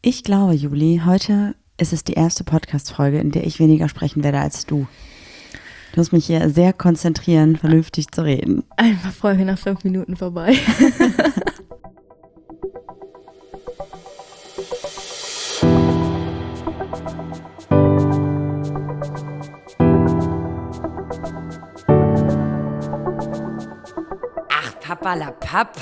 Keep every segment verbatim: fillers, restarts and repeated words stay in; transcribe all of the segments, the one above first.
Ich glaube, Juli, heute ist es die erste Podcast-Folge, in der ich weniger sprechen werde als du. Du musst mich hier sehr konzentrieren, vernünftig zu reden. Einfach Folge nach fünf Minuten vorbei. Ach, Papperlapapp.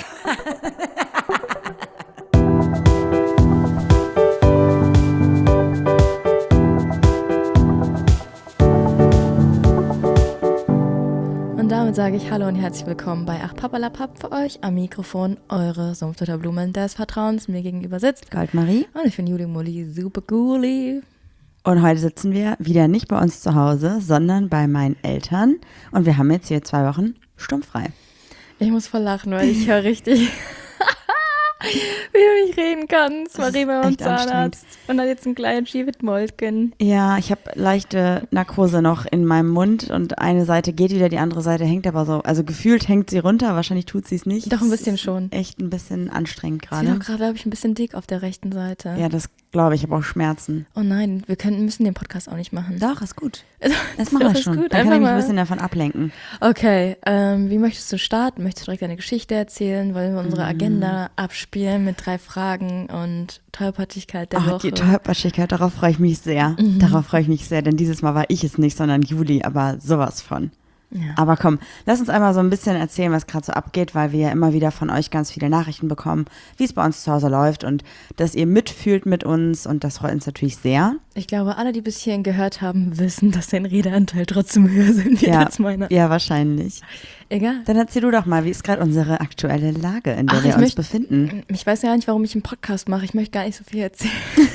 Und damit sage ich Hallo und herzlich willkommen bei Ach Papperlapapp, für euch am Mikrofon eure Sumpftutterblumen des Vertrauens. Mir gegenüber sitzt Goldmarie. Und ich bin Juli Mulli, super cooli. Und heute sitzen wir wieder nicht bei uns zu Hause, sondern bei meinen Eltern. Und wir haben jetzt hier zwei Wochen stummfrei. Ich muss voll lachen, weil ich höre richtig, wie du nicht reden kannst. Marie bei uns Zahnarzt und hat jetzt einen kleinen Schiebetmolken. Ja, ich habe leichte Narkose noch in meinem Mund und eine Seite geht wieder, die andere Seite hängt aber so. Also gefühlt hängt sie runter, wahrscheinlich tut sie es nicht. Doch ein bisschen schon. Echt ein bisschen anstrengend Ich bin gerade. auch gerade, glaube ich, ein bisschen dick auf der rechten Seite. Ja, das glaube ich, ich habe auch Schmerzen. Oh nein, wir können, müssen den Podcast auch nicht machen. Doch, ist gut. Das Das machen wir ist schon. gut. Dann kann Einfach ich mich ein mal- bisschen davon ablenken. Okay, ähm, wie möchtest du starten? Möchtest du direkt eine Geschichte erzählen? Wollen wir unsere Agenda abspielen mit drei Fragen und Tollpatschigkeit der Oh, Woche? die Tollpatschigkeit, darauf freue ich mich sehr. Mhm. Darauf freue ich mich sehr, denn dieses Mal war ich es nicht, sondern Juli, aber sowas von. Ja. Aber komm, lass uns einmal so ein bisschen erzählen, was gerade so abgeht, weil wir ja immer wieder von euch ganz viele Nachrichten bekommen, wie es bei uns zu Hause läuft und dass ihr mitfühlt mit uns und das freut uns natürlich sehr. Ich glaube, alle, die bis hierhin gehört haben, wissen, dass dein Redeanteil trotzdem höher sind Ja, als meiner. ja, wahrscheinlich. Egal. Dann erzähl du doch mal, wie ist gerade unsere aktuelle Lage, in der Ach, wir ich uns möcht- befinden? Ich weiß ja nicht, warum ich einen Podcast mache. Ich möchte gar nicht so viel erzählen.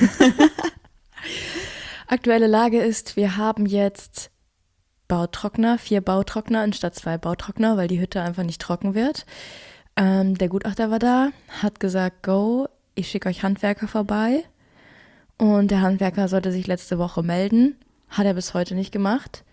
Aktuelle Lage ist, wir haben jetzt Bautrockner, vier Bautrockner anstatt zwei Bautrockner, weil die Hütte einfach nicht trocken wird. Ähm, der Gutachter war da, hat gesagt, go, ich schicke euch Handwerker vorbei. Und der Handwerker sollte sich letzte Woche melden. Hat er bis heute nicht gemacht.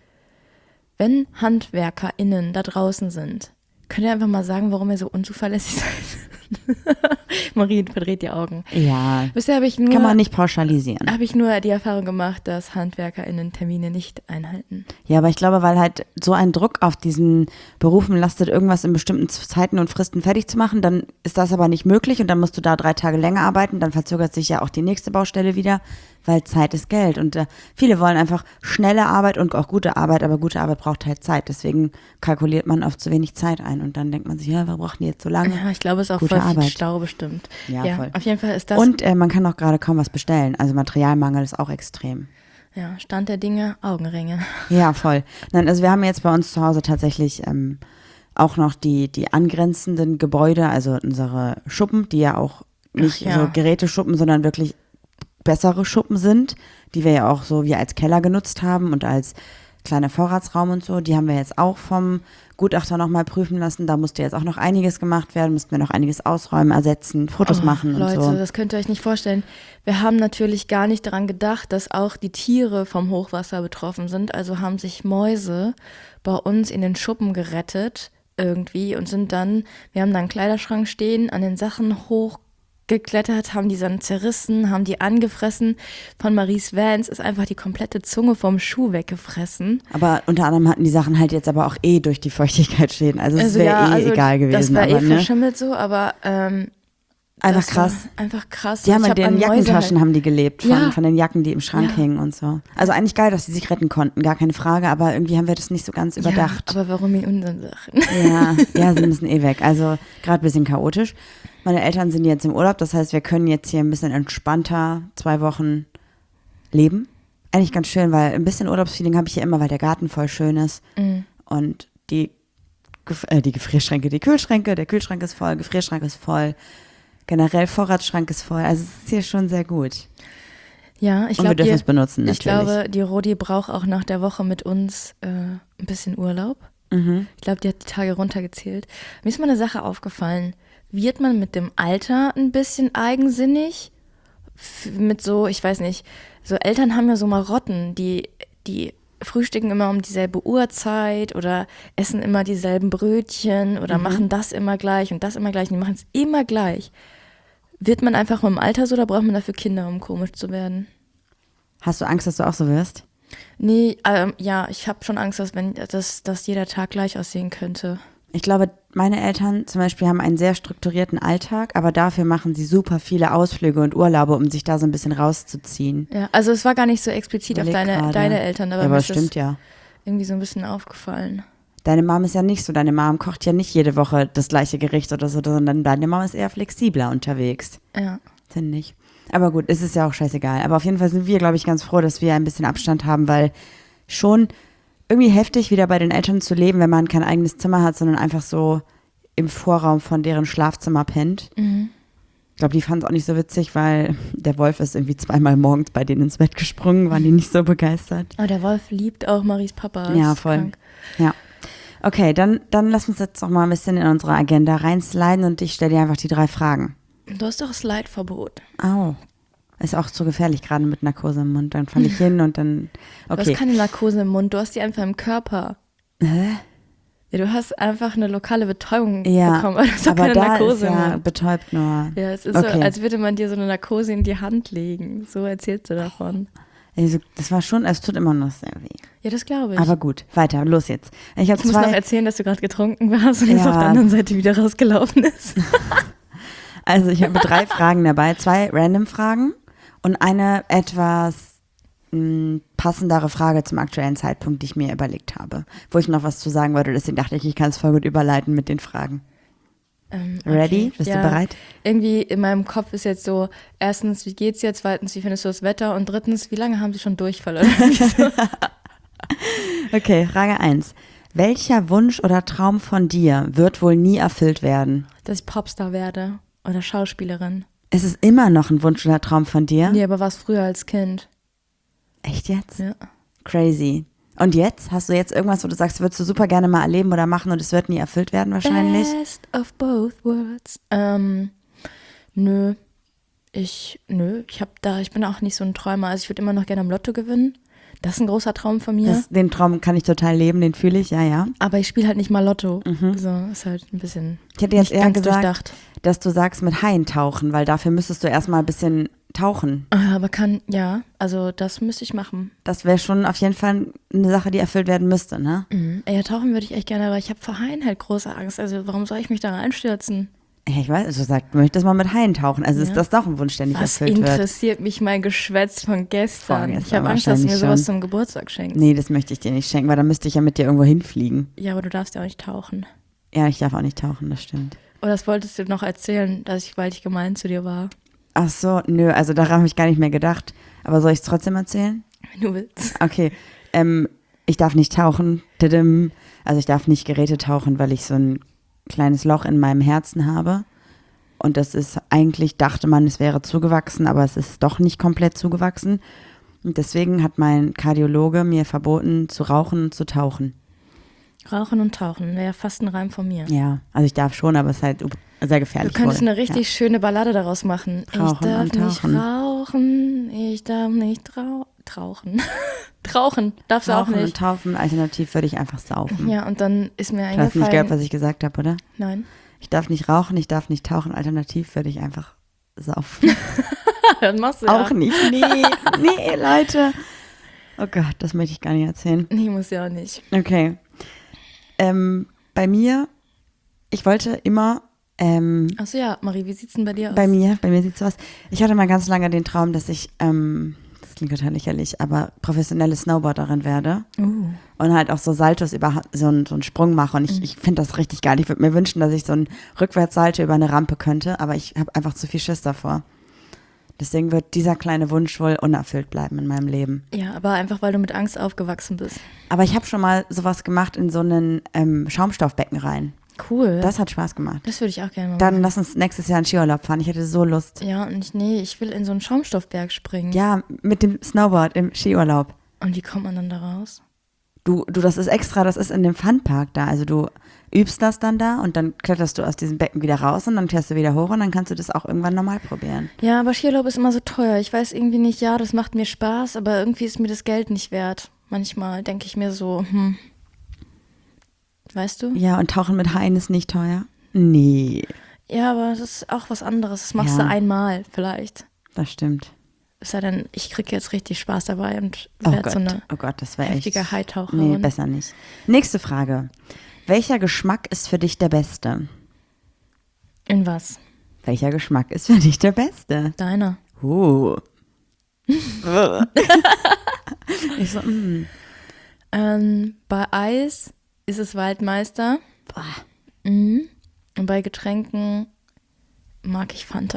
Wenn HandwerkerInnen da draußen sind, könnt ihr einfach mal sagen, warum ihr so unzuverlässig seid? Marie verdreht die Augen. Ja, Bisher habe ich nur, kann man nicht pauschalisieren. habe ich nur die Erfahrung gemacht, dass HandwerkerInnen Termine nicht einhalten. Ja, aber ich glaube, weil halt so ein Druck auf diesen Berufen lastet, irgendwas in bestimmten Zeiten und Fristen fertig zu machen, dann ist das aber nicht möglich und dann musst du da drei Tage länger arbeiten, dann verzögert sich ja auch die nächste Baustelle wieder, weil Zeit ist Geld und äh, viele wollen einfach schnelle Arbeit und auch gute Arbeit, aber gute Arbeit braucht halt Zeit, deswegen kalkuliert man oft zu wenig Zeit ein und dann denkt man sich, ja, wir brauchen die jetzt so lange. Ja, ich glaube, es ist auch Gute voll viel Arbeit. Stau bestimmt. Ja, voll. Auf jeden Fall ist das Und äh, man kann auch gerade kaum was bestellen, also Materialmangel ist auch extrem. ja, Stand der Dinge, Augenringe. Ja, voll. Nein, also wir haben jetzt bei uns zu Hause tatsächlich ähm, auch noch die, die angrenzenden Gebäude, also unsere Schuppen, die ja auch nicht Ach ja. so Geräteschuppen, sondern wirklich bessere Schuppen sind, die wir ja auch so wie als Keller genutzt haben und als kleiner Vorratsraum und so. Die haben wir jetzt auch vom Gutachter nochmal prüfen lassen. Da musste jetzt auch noch einiges gemacht werden, mussten wir noch einiges ausräumen, ersetzen, Fotos Oh, machen und Leute, so. das könnt ihr euch nicht vorstellen. Wir haben natürlich gar nicht daran gedacht, dass auch die Tiere vom Hochwasser betroffen sind. Also haben sich Mäuse bei uns in den Schuppen gerettet irgendwie und sind dann, wir haben da einen Kleiderschrank stehen, an den Sachen hochgeklettert, haben die dann zerrissen, haben die angefressen. Von Maries Vans ist einfach die komplette Zunge vom Schuh weggefressen. Aber unter anderem hatten die Sachen halt jetzt aber auch eh durch die Feuchtigkeit Schäden. Also es wäre eh also egal gewesen. Das wäre aber, eh ne? verschimmelt so, aber ähm, Einfach das war krass. Einfach krass. Die haben Ich mit hab an den Mäuse Jackentaschen halt- haben die gelebt, von, Ja. von den Jacken, die im Schrank Ja. hingen und so. Also eigentlich geil, dass sie sich retten konnten, gar keine Frage, aber irgendwie haben wir das nicht so ganz überdacht. Ja, aber warum in unseren Sachen? Ja, ja, sie müssen eh weg. Also gerade ein bisschen chaotisch. Meine Eltern sind jetzt im Urlaub, das heißt, wir können jetzt hier ein bisschen entspannter zwei Wochen leben. Eigentlich ganz schön, weil ein bisschen Urlaubsfeeling habe ich hier immer, weil der Garten voll schön ist. Mhm. Und die, Gef- äh, die Gefrierschränke, die Kühlschränke, der Kühlschrank ist voll, Gefrierschrank ist voll. Generell Vorratsschrank ist voll. Also es ist hier schon sehr gut. Ja, ich Und wir glaube, dürfen es benutzen, ich natürlich. glaube, die Rodi braucht auch nach der Woche mit uns äh, ein bisschen Urlaub. Mhm. Ich glaube, die hat die Tage runtergezählt. Mir ist mal eine Sache aufgefallen. Wird man mit dem Alter ein bisschen eigensinnig? F- mit so, ich weiß nicht, so Eltern haben ja so Marotten, die, die frühstücken immer um dieselbe Uhrzeit oder essen immer dieselben Brötchen oder Mhm. machen das immer gleich und das immer gleich. Und die machen es immer gleich. Wird man einfach im Alter so oder braucht man dafür Kinder, um komisch zu werden? Hast du Angst, dass du auch so wirst? Nee, ähm, ja, ich habe schon Angst, dass, wenn, dass, dass jeder Tag gleich aussehen könnte. Ich glaube, meine Eltern zum Beispiel haben einen sehr strukturierten Alltag, aber dafür machen sie super viele Ausflüge und Urlaube, um sich da so ein bisschen rauszuziehen. Ja, also es war gar nicht so explizit Überleg auf deine, gerade. deine Eltern, aber Ja, mir aber ist das stimmt ja. irgendwie so ein bisschen aufgefallen. Deine Mom ist ja nicht so, deine Mom kocht ja nicht jede Woche das gleiche Gericht oder so, sondern deine Mom ist eher flexibler unterwegs, Ja. finde ich. Aber gut, es ist ja auch scheißegal. Aber auf jeden Fall sind wir, glaube ich, ganz froh, dass wir ein bisschen Abstand haben, weil schon irgendwie heftig, wieder bei den Eltern zu leben, wenn man kein eigenes Zimmer hat, sondern einfach so im Vorraum von deren Schlafzimmer pennt. Mhm. Ich glaube, die fand es auch nicht so witzig, weil der Wolf ist irgendwie zweimal morgens bei denen ins Bett gesprungen, waren die nicht so begeistert. Aber der Wolf liebt auch Maries Papa. Ja, ist voll. krank. Ja. Okay, dann, dann lass uns jetzt noch mal ein bisschen in unsere Agenda reinsliden und ich stelle dir einfach die drei Fragen. Du hast doch das Slide-Verbot. Au. Ist auch zu gefährlich, gerade mit Narkose im Mund. Dann falle ich hin und dann, Du okay. hast keine Narkose im Mund, du hast die einfach im Körper. Hä? Ja, du hast einfach eine lokale Betäubung Ja, bekommen, aber du hast doch aber keine da Narkose ist im ja Mund. betäubt nur. Ja, es ist Okay. so, als würde man dir so eine Narkose in die Hand legen. So erzählst du davon. Also, das war schon, es tut immer noch sehr weh. Ja, das glaube ich. Aber gut, weiter, los jetzt. Ich habe ich muss noch zwei, erzählen, dass du gerade getrunken warst und jetzt Ja. auf der anderen Seite wieder rausgelaufen ist. also ich habe drei Fragen dabei, zwei random Fragen und eine etwas mh, passendere Frage zum aktuellen Zeitpunkt, die ich mir überlegt habe, wo ich noch was zu sagen wollte, deswegen dachte ich, ich kann es voll gut überleiten mit den Fragen. Ähm, Ready? okay. Bist Ja. du bereit? Irgendwie in meinem Kopf ist jetzt so, erstens, wie geht's jetzt? Zweitens, wie findest du das Wetter? Und drittens, wie lange haben sie schon Durchfall? Oder irgendwie so. Okay, Frage eins. Welcher Wunsch oder Traum von dir wird wohl nie erfüllt werden? Dass ich Popstar werde oder Schauspielerin. Ist es immer noch ein Wunsch oder Traum von dir? Nee, aber war es früher als Kind. Echt jetzt? Ja. Crazy. Und jetzt? Hast du jetzt irgendwas, wo du sagst, würdest du super gerne mal erleben oder machen und es wird nie erfüllt werden wahrscheinlich? Best of both worlds. Ähm, nö. Ich, nö, ich hab da, ich bin auch nicht so ein Träumer. Also ich würde immer noch gerne am Lotto gewinnen. Das ist ein großer Traum von mir. Das, den Traum kann ich total leben, den fühle ich, ja, ja. Aber ich spiele halt nicht mal Lotto. So, ist halt ein bisschen Ich hätte jetzt nicht eher ganz gesagt, durchdacht. dass du sagst mit Haien tauchen, weil dafür müsstest du erstmal ein bisschen tauchen. Ah, Aber kann, ja, also das müsste ich machen. Das wäre schon auf jeden Fall eine Sache, die erfüllt werden müsste, ne? Mhm. Ja, tauchen würde ich echt gerne, aber ich habe vor Haien halt große Angst. Also warum soll ich mich da reinstürzen? Ja, ich weiß, du sagst, du möchtest mal mit Haien tauchen. Also Ja. ist das doch ein Wunsch, der nicht Was erfüllt wird. interessiert mich mein Geschwätz von gestern? Vorgestern Ich habe Angst, dass du mir wahrscheinlich sowas schon. zum Geburtstag schenkst. Nee, das möchte ich dir nicht schenken, weil dann müsste ich ja mit dir irgendwo hinfliegen. Ja, aber du darfst ja auch nicht tauchen. Ja, ich darf auch nicht tauchen, das stimmt. Oder das wolltest du noch erzählen, dass ich, weil ich gemein zu dir war. Ach so, nö, also daran habe ich gar nicht mehr gedacht. Aber soll ich es trotzdem erzählen? Wenn du willst. Okay, ähm, ich darf nicht tauchen. Didim. Also ich darf nicht Geräte tauchen, weil ich so ein kleines Loch in meinem Herzen habe. Und das ist eigentlich, dachte man, es wäre zugewachsen, aber es ist doch nicht komplett zugewachsen. Und deswegen hat mein Kardiologe mir verboten, zu rauchen und zu tauchen. Rauchen und tauchen wäre ja fast ein Reim von mir. Ja, also ich darf schon, aber es ist halt sehr Du gefährlich. könntest wohl. eine richtig schöne Ballade daraus machen. Rauchen ich darf und nicht tauchen. rauchen, ich darf nicht trau trauchen. Trauchen, darfst du Ja. auch Rauchen und nicht. taufen, alternativ würde ich einfach saufen. Ja, und dann ist mir Du hast nicht gehört, eingefallen. was ich gesagt habe, oder? Nein. Ich darf nicht rauchen, ich darf nicht tauchen, alternativ würde ich einfach saufen. Dann machst du ja. Auch nicht. Nee, nee, Leute. Oh Gott, das möchte ich gar nicht erzählen. Nee, muss ja auch nicht. Okay. Ähm, bei mir, ich wollte immer, ähm, Achso, ja, Marie, wie sieht's denn bei dir aus? bei mir, bei mir sieht es so aus, ich hatte mal ganz lange den Traum, dass ich, ähm, das klingt total lächerlich, aber professionelle Snowboarderin werde Uh. und halt auch so Saltos über so einen, so einen Sprung mache und ich, Mhm. ich finde das richtig geil. Ich würde mir wünschen, dass ich so einen Rückwärtssalto über eine Rampe könnte, aber ich habe einfach zu viel Schiss davor. Deswegen wird dieser kleine Wunsch wohl unerfüllt bleiben in meinem Leben. Ja, aber einfach, weil du mit Angst aufgewachsen bist. Aber ich habe schon mal sowas gemacht in so einen ähm, Schaumstoffbecken rein. Cool. Das, Das hat Spaß gemacht. das würde ich auch gerne mal Dann machen. lass uns nächstes Jahr in Skiurlaub fahren. Ich hätte so Lust. Ja, und ich, nee, ich will in so einen Schaumstoffberg springen. Ja, mit dem Snowboard im Skiurlaub. Und wie kommt man dann da raus? Du, du, das ist extra, das ist in dem Funpark da. Also du übst das dann da und dann kletterst du aus diesem Becken wieder raus und dann fährst du wieder hoch und dann kannst du das auch irgendwann normal probieren. Ja, aber Skiurlaub ist immer so teuer. Ich weiß irgendwie nicht, ja, das macht mir Spaß, aber irgendwie ist mir das Geld nicht wert. Manchmal denke ich mir so, hm. Weißt du? Ja, und Tauchen mit Haien ist nicht teuer? Nee. Ja, aber das ist auch was anderes. Das machst Ja. du einmal vielleicht. Das stimmt. Es sei denn, ich kriege jetzt richtig Spaß dabei und Oh werde Gott, so eine oh Gott, das wäre echt. heftige Hightaucherin. Nee, besser nicht. Nächste Frage. Welcher Geschmack ist für dich der beste? In was? Welcher Geschmack ist für dich der beste? Deiner. Uh. Ich so, mm. Ähm, bei Eis ist es Waldmeister. Boah. Mhm. Und bei Getränken mag ich Fanta.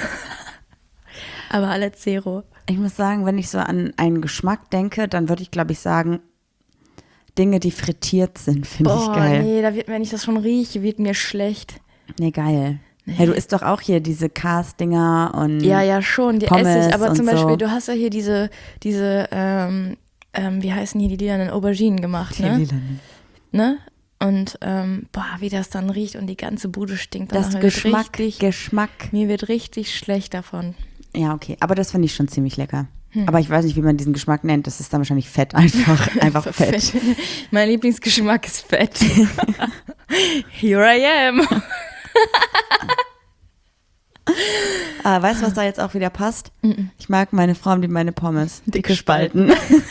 Aber alle Zero. Ich muss sagen, wenn ich so an einen Geschmack denke, dann würde ich, glaube ich, sagen, Dinge, die frittiert sind, finde ich Boah, geil. nee, da wird, wenn ich das schon rieche, wird mir schlecht. Nee, geil. Hey, du isst doch auch hier diese Cars-Dinger und Ja, ja, schon, die Pommes esse ich. Aber und zum Beispiel, so. du hast ja hier diese, diese ähm, ähm, wie heißen hier die lilanen Auberginen gemacht, Die ne? Lilanen. ne? Und ähm, boah, wie das dann riecht und die ganze Bude stinkt. Das danach. Mir wird Geschmack, richtig, Geschmack. Mir wird richtig schlecht davon. Ja, okay. Aber das finde ich schon ziemlich lecker. Aber ich weiß nicht, wie man diesen Geschmack nennt. Das ist dann wahrscheinlich Fett einfach. Einfach Fett. Mein Lieblingsgeschmack ist Fett. Here I am. Ah, weißt du, was da jetzt auch wieder passt? Ich mag meine Form wie meine Pommes. Dicke Spalten.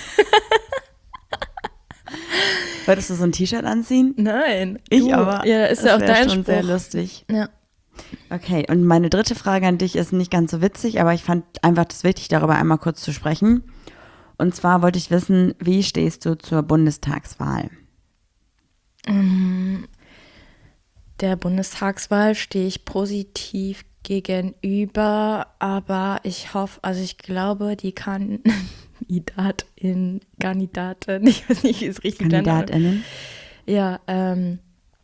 Wolltest du so ein T-Shirt anziehen? Nein. Ich du. aber. Ja, ist Das ja auch wär dein schon Spruch. sehr lustig. Ja. Okay, und meine dritte Frage an dich ist nicht ganz so witzig, aber ich fand einfach das wichtig, darüber einmal kurz zu sprechen. Und zwar wollte ich wissen, wie stehst du zur Bundestagswahl? Der Bundestagswahl stehe ich positiv gegenüber, aber ich hoffe, also ich glaube, die Kandidatin, Kandidatin, ich weiß nicht, wie es richtig nennt. KandidatInnen? Ja, ähm,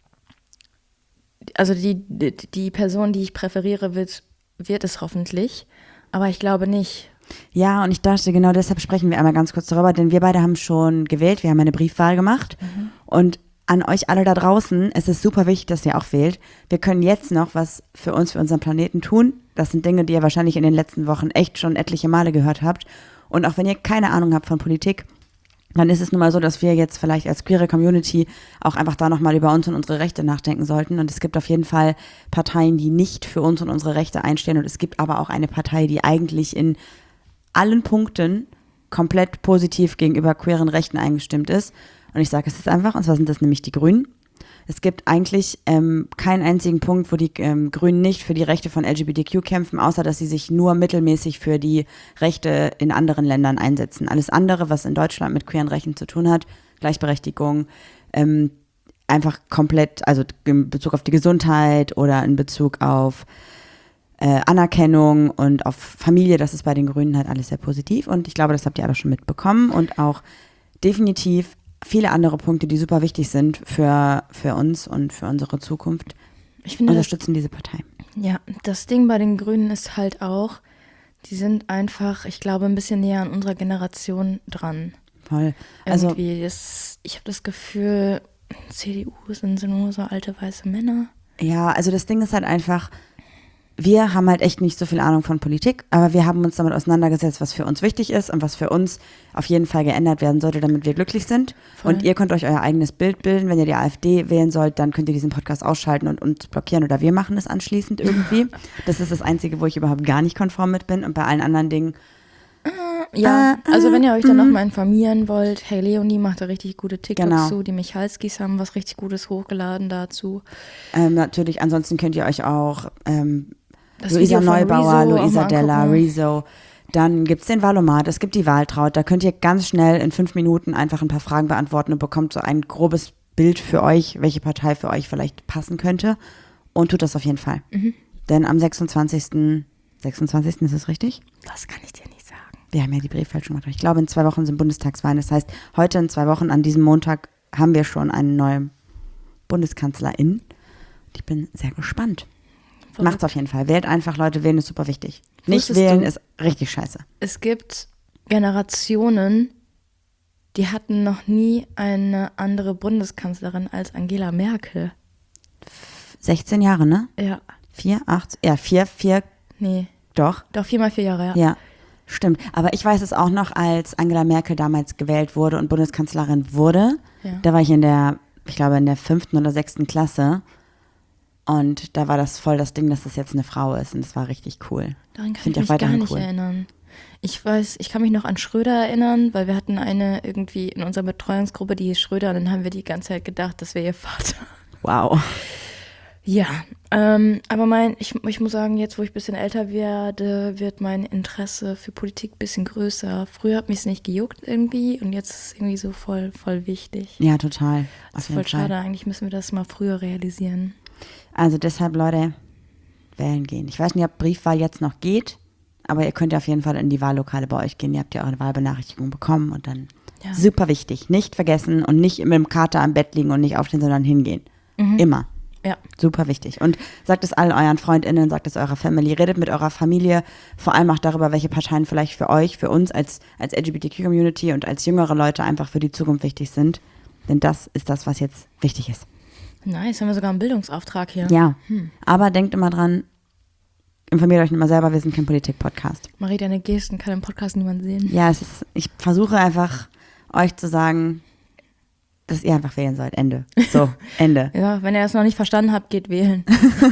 also die, die, die Person, die ich präferiere, wird, wird es hoffentlich, aber ich glaube nicht. Ja, und ich dachte, genau deshalb sprechen wir einmal ganz kurz darüber, denn wir beide haben schon gewählt, wir haben eine Briefwahl gemacht und an euch alle da draußen, es ist super wichtig, dass ihr auch wählt. Wir können jetzt noch was für uns, für unseren Planeten tun. Das sind Dinge, die ihr wahrscheinlich in den letzten Wochen echt schon etliche Male gehört habt. Und auch wenn ihr keine Ahnung habt von Politik, dann ist es nun mal so, dass wir jetzt vielleicht als queere Community auch einfach da nochmal über uns und unsere Rechte nachdenken sollten. Und es gibt auf jeden Fall Parteien, die nicht für uns und unsere Rechte einstehen. Und es gibt aber auch eine Partei, die eigentlich in allen Punkten komplett positiv gegenüber queeren Rechten eingestimmt ist. Und ich sage es jetzt einfach, und zwar sind das nämlich die Grünen. Es gibt eigentlich ähm, keinen einzigen Punkt, wo die ähm, Grünen nicht für die Rechte von L G B T Q kämpfen, außer dass sie sich nur mittelmäßig für die Rechte in anderen Ländern einsetzen. Alles andere, was in Deutschland mit queeren Rechten zu tun hat, Gleichberechtigung, ähm, einfach komplett, also in Bezug auf die Gesundheit oder in Bezug auf äh, Anerkennung und auf Familie, das ist bei den Grünen halt alles sehr positiv. Und ich glaube, das habt ihr alle schon mitbekommen und auch definitiv viele andere Punkte, die super wichtig sind für, für uns und für unsere Zukunft, Ich finde, das, unterstützen diese Partei. ja, das Ding bei den Grünen ist halt auch, die sind einfach, ich glaube, ein bisschen näher an unserer Generation dran. Voll. Also, Irgendwie, das, ich habe das Gefühl, C D U sind nur so alte weiße Männer. ja, also das Ding ist halt einfach, wir haben halt echt nicht so viel Ahnung von Politik, aber wir haben uns damit auseinandergesetzt, was für uns wichtig ist und was für uns auf jeden Fall geändert werden sollte, damit wir glücklich sind. Voll. Und ihr könnt euch euer eigenes Bild bilden. Wenn ihr die AfD wählen sollt, dann könnt ihr diesen Podcast ausschalten und uns blockieren oder wir machen es anschließend irgendwie. Das ist das Einzige, wo ich überhaupt gar nicht konform mit bin und bei allen anderen Dingen. Ja, Äh, also wenn ihr euch dann äh, nochmal informieren wollt, hey, Leonie macht da richtig gute TikToks Genau. zu, die Michalskis haben was richtig Gutes hochgeladen dazu. Ähm, natürlich, ansonsten könnt ihr euch auch ähm, Das Luisa Video von Neubauer, Rezo auch Luisa mal Della, angucken. Rezo. Dann gibt es den Valomat, es gibt die Wahltraut. Da könnt ihr ganz schnell in fünf Minuten einfach ein paar Fragen beantworten und bekommt so ein grobes Bild für euch, welche Partei für euch vielleicht passen könnte. Und tut das auf jeden Fall. Mhm. Denn am sechsundzwanzigsten sechsundzwanzigsten ist es richtig? Das kann ich dir nicht sagen. Wir haben ja die Briefwahl gemacht. Ich glaube, in zwei Wochen sind Bundestagswahlen. Das heißt, heute in zwei Wochen, an diesem Montag, haben wir schon eine neue Bundeskanzlerin. Und ich bin sehr gespannt. Macht's auf jeden Fall. Wählt einfach, Leute, wählen ist super wichtig. Nicht Wusstest wählen du- ist richtig scheiße. Es gibt Generationen, die hatten noch nie eine andere Bundeskanzlerin als Angela Merkel. sechzehn Jahre, ne? Ja, Vier, acht, ja, vier, vier, nee, doch. doch viermal vier Jahre, ja. Ja, stimmt. Aber ich weiß es auch noch, als Angela Merkel damals gewählt wurde und Bundeskanzlerin wurde. Ja. Da war ich in der, ich glaube, in der fünften oder sechsten Klasse. Und da war das voll das Ding, dass das jetzt eine Frau ist. Und das war richtig cool. Daran kann Find ich ich mich auch gar weiterhin nicht cool. erinnern. Ich weiß, ich kann mich noch an Schröder erinnern, weil wir hatten eine irgendwie in unserer Betreuungsgruppe, die hieß Schröder, und dann haben wir die ganze Zeit gedacht, das wäre ihr Vater. Wow. Ja, ähm, aber mein, ich, ich muss sagen, jetzt wo ich ein bisschen älter werde, wird mein Interesse für Politik ein bisschen größer. Früher hat mich es nicht gejuckt irgendwie und jetzt ist es irgendwie so voll, voll wichtig. Ja, total. Das Auf ist voll jeden Fall. schade, eigentlich müssen wir das mal früher realisieren. Also deshalb, Leute, wählen gehen. Ich weiß nicht, ob Briefwahl jetzt noch geht, aber ihr könnt ja auf jeden Fall in die Wahllokale bei euch gehen. Ihr habt ja eure Wahlbenachrichtigung bekommen und dann Ja. super wichtig. Nicht vergessen und nicht mit dem Kater am Bett liegen und nicht aufstehen, sondern hingehen. Immer. Ja. Super wichtig. Und sagt es all euren FreundInnen, sagt es eurer Family, redet mit eurer Familie, vor allem auch darüber, welche Parteien vielleicht für euch, für uns als, als L G B T Q-Community und als jüngere Leute einfach für die Zukunft wichtig sind. Denn das ist das, was jetzt wichtig ist. Nice, haben wir sogar einen Bildungsauftrag hier. Ja, aber denkt immer dran, informiert euch immer selber, wir sind kein Politik-Podcast. Marie, deine Gesten kann im Podcast niemand sehen. Ja, es ist, ich versuche einfach, euch zu sagen, dass ihr einfach wählen sollt. Ende. So, Ende. Ja, wenn ihr das noch nicht verstanden habt, geht wählen.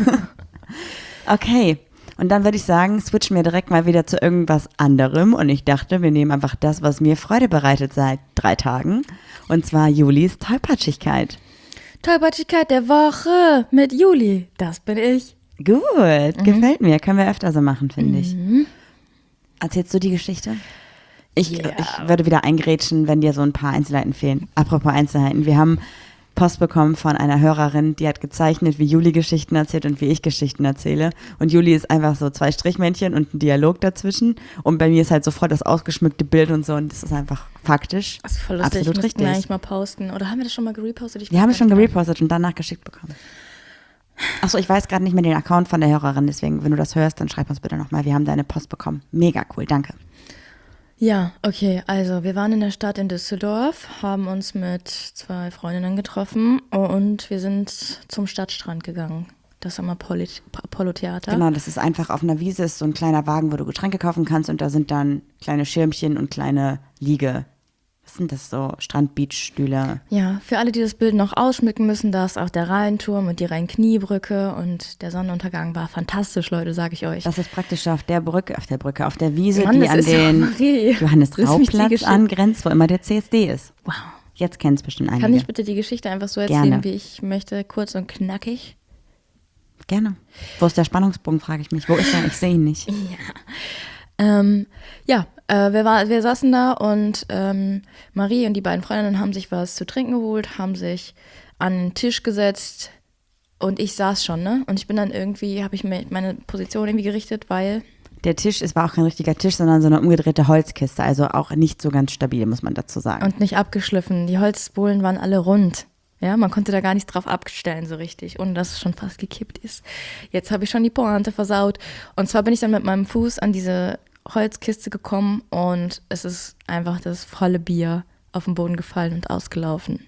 Okay, und dann würde ich sagen, switchen wir direkt mal wieder zu irgendwas anderem. Und ich dachte, wir nehmen einfach das, was mir Freude bereitet seit drei Tagen. Und zwar Julis Tollpatschigkeit. Tollpatschigkeit der Woche mit Juli. Das bin ich. Gut, gefällt mir. Können wir öfter so machen, finde ich. Erzählst du die Geschichte? Ich, Ja. ich würde wieder eingrätschen, wenn dir so ein paar Einzelheiten fehlen. Apropos Einzelheiten, wir haben Post bekommen von einer Hörerin, die hat gezeichnet, wie Juli Geschichten erzählt und wie ich Geschichten erzähle. Und Juli ist einfach so zwei Strichmännchen und ein Dialog dazwischen. Und bei mir ist halt sofort das ausgeschmückte Bild und so. Und das ist einfach faktisch. Das ist voll lustig. Absolut Müssten richtig. wir eigentlich mal posten. Oder haben wir das schon mal gerepostet? Ich Wir weiß haben gar es schon nicht mehr. gerepostet und danach geschickt bekommen. Achso, ich weiß gerade nicht mehr den Account von der Hörerin, deswegen, wenn du das hörst, dann schreib uns bitte nochmal. Wir haben deine Post bekommen. Mega cool, danke. Ja, okay. Also, wir waren in der Stadt in Düsseldorf, haben uns mit zwei Freundinnen getroffen und wir sind zum Stadtstrand gegangen. Das am Apollo- Apollo-Theater. Genau, das ist einfach auf einer Wiese, ist so ein kleiner Wagen, wo du Getränke kaufen kannst und da sind dann kleine Schirmchen und kleine Liege. Was sind das so? Strand-Beach-Stühle. Ja, für alle, die das Bild noch ausschmücken müssen, da ist auch der Rheinturm und die Rheinkniebrücke und der Sonnenuntergang war fantastisch, Leute, sage ich euch. Das ist praktisch auf der Brücke, auf der Brücke, auf der Wiese, Mann, die das an ist ja den Marie. Johannes-Rau-Platz Geschichte- angrenzt, wo immer der C S D ist. Wow. Jetzt kennst bestimmt einige. Kann ich bitte die Geschichte einfach so erzählen, Gerne. wie ich möchte, kurz und knackig? Gerne. Wo ist der Spannungsbogen, frage ich mich. Wo ist er? Ich sehe ihn nicht. Ähm, ja, äh, wir, war, wir saßen da und ähm, Marie und die beiden Freundinnen haben sich was zu trinken geholt, haben sich an den Tisch gesetzt und ich saß schon, ne? Und ich bin dann irgendwie, habe ich mir meine Position irgendwie gerichtet, weil Der Tisch, es war auch kein richtiger Tisch, sondern so eine umgedrehte Holzkiste. Also auch nicht so ganz stabil, muss man dazu sagen. und nicht abgeschliffen. Die Holzbohlen waren alle rund. Ja, man konnte da gar nichts drauf abstellen so richtig, ohne dass es schon fast gekippt ist. Jetzt habe ich schon die Pointe versaut. Und zwar bin ich dann mit meinem Fuß an diese Holzkiste gekommen und es ist einfach das volle Bier auf den Boden gefallen und ausgelaufen.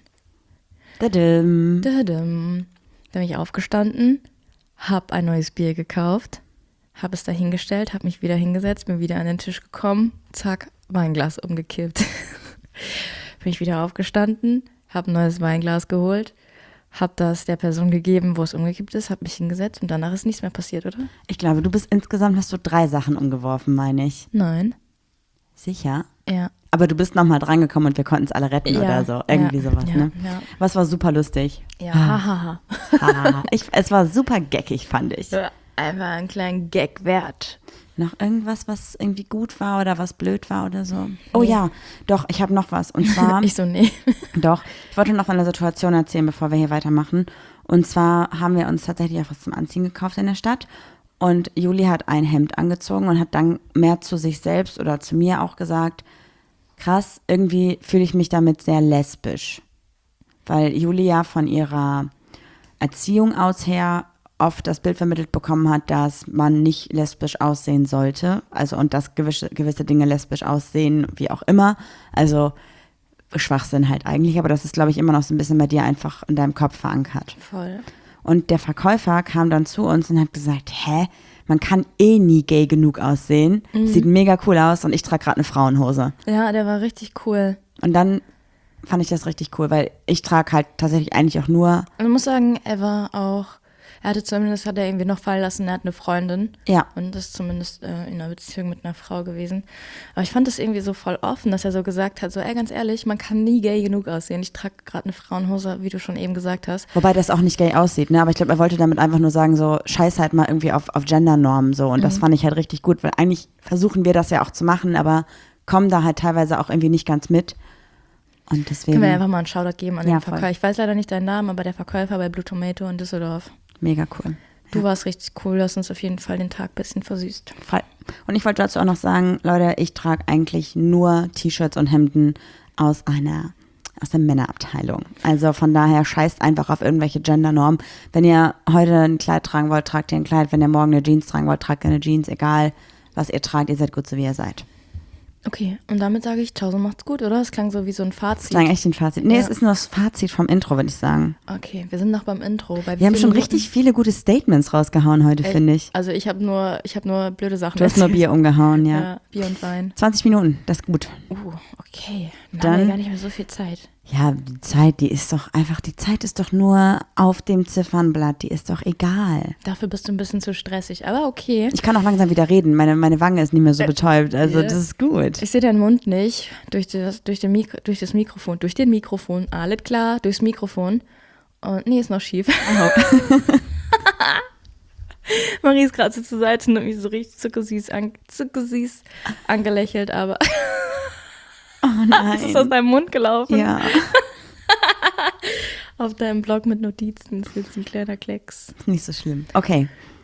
Dadum. Dadum. Dann bin ich aufgestanden, habe ein neues Bier gekauft, habe es da hingestellt, habe mich wieder hingesetzt, bin wieder an den Tisch gekommen, zack, Weinglas umgekippt. Bin ich wieder aufgestanden, habe ein neues Weinglas geholt, habe das der Person gegeben, wo es umgekippt ist, habe mich hingesetzt und danach ist nichts mehr passiert, oder? Ich glaube, du bist insgesamt, hast du drei Sachen umgeworfen, meine ich. Nein. Sicher? Ja. Aber du bist nochmal drangekommen und wir konnten es alle retten Ja, oder so. Irgendwie ja, sowas, ja, ne? ja. Was war super lustig. Ja, hahaha. Ah, ich, es war super geckig, fand ich. Einfach einen kleinen Gag wert. Noch irgendwas, was irgendwie gut war oder was blöd war oder so? Oh ja, doch, ich habe noch was. Und zwar, Ich so, nee. doch, ich wollte noch von einer Situation erzählen, bevor wir hier weitermachen. Und zwar haben wir uns tatsächlich auch was zum Anziehen gekauft in der Stadt. Und Juli hat ein Hemd angezogen und hat dann mehr zu sich selbst oder zu mir auch gesagt, krass, irgendwie fühle ich mich damit sehr lesbisch. Weil Juli ja von ihrer Erziehung aus her oft das Bild vermittelt bekommen hat, dass man nicht lesbisch aussehen sollte. Also und dass gewisse, gewisse Dinge lesbisch aussehen, wie auch immer. Also Schwachsinn halt eigentlich, aber das ist, glaube ich, immer noch so ein bisschen bei dir einfach in deinem Kopf verankert. Voll. Und der Verkäufer kam dann zu uns und hat gesagt, hä, man kann eh nie gay genug aussehen. Sieht mega cool aus und ich trage gerade eine Frauenhose. Ja, der war richtig cool. Und dann fand ich das richtig cool, weil ich trage halt tatsächlich eigentlich auch nur, Und ich muss sagen, er war auch, Er hatte zumindest, hat er irgendwie noch fallen lassen, er hat eine Freundin. Ja. Und das ist zumindest äh, in einer Beziehung mit einer Frau gewesen. Aber ich fand das irgendwie so voll offen, dass er so gesagt hat, so ey, ganz ehrlich, man kann nie gay genug aussehen. Ich trage gerade eine Frauenhose, wie du schon eben gesagt hast. Wobei das auch nicht gay aussieht, ne? Aber ich glaube, er wollte damit einfach nur sagen, so scheiß halt mal irgendwie auf, auf Gendernormen so. Und mhm. das fand ich halt richtig gut, weil eigentlich versuchen wir das ja auch zu machen, aber kommen da halt teilweise auch irgendwie nicht ganz mit. Und deswegen. Können wir einfach mal einen Shoutout geben an ja, den Verkäufer. Ich weiß leider nicht deinen Namen, aber der Verkäufer bei Blue Tomato in Düsseldorf. Mega cool. Du ja. warst richtig cool, du hast uns auf jeden Fall den Tag ein bisschen versüßt. Voll. Und ich wollte dazu auch noch sagen, Leute, ich trage eigentlich nur T-Shirts und Hemden aus einer, aus der Männerabteilung. Also von daher scheißt einfach auf irgendwelche Gendernormen. Wenn ihr heute ein Kleid tragen wollt, tragt ihr ein Kleid. Wenn ihr morgen eine Jeans tragen wollt, tragt ihr eine Jeans. Egal, was ihr tragt, ihr seid gut so, wie ihr seid. Okay, und damit sage ich, ciao, so macht's gut, oder? Es klang so wie so ein Fazit. Es klang echt ein Fazit. Nee, ja. es ist nur das Fazit vom Intro, würde ich sagen. Okay, wir sind noch beim Intro. Bei wir haben schon Minuten? richtig viele gute Statements rausgehauen heute, finde ich. Also ich habe nur, ich hab nur blöde Sachen Du hast erzählt. nur Bier umgehauen, ja. Ja, Bier und Wein. zwanzig Minuten, das ist gut. Uh, okay. Dann, Dann haben wir gar nicht mehr so viel Zeit. Ja, die Zeit, die ist doch einfach, die Zeit ist doch nur auf dem Ziffernblatt, die ist doch egal. Dafür bist du ein bisschen zu stressig, aber okay. Ich kann auch langsam wieder reden, meine, meine Wange ist nicht mehr so betäubt, also yeah. das ist gut. Ich sehe deinen Mund nicht, durch das, durch, den Mikro, durch das Mikrofon, durch den Mikrofon, alles klar, durchs Mikrofon. Und nee, ist noch schief. Oh. Marie ist gerade so zur Seite und hat mich so richtig zuckersüß, an, zuckersüß angelächelt, aber... Oh nein. Das ist aus deinem Mund gelaufen. Ja. Auf deinem Blog mit Notizen ist jetzt ein kleiner Klecks. Nicht so schlimm. Okay.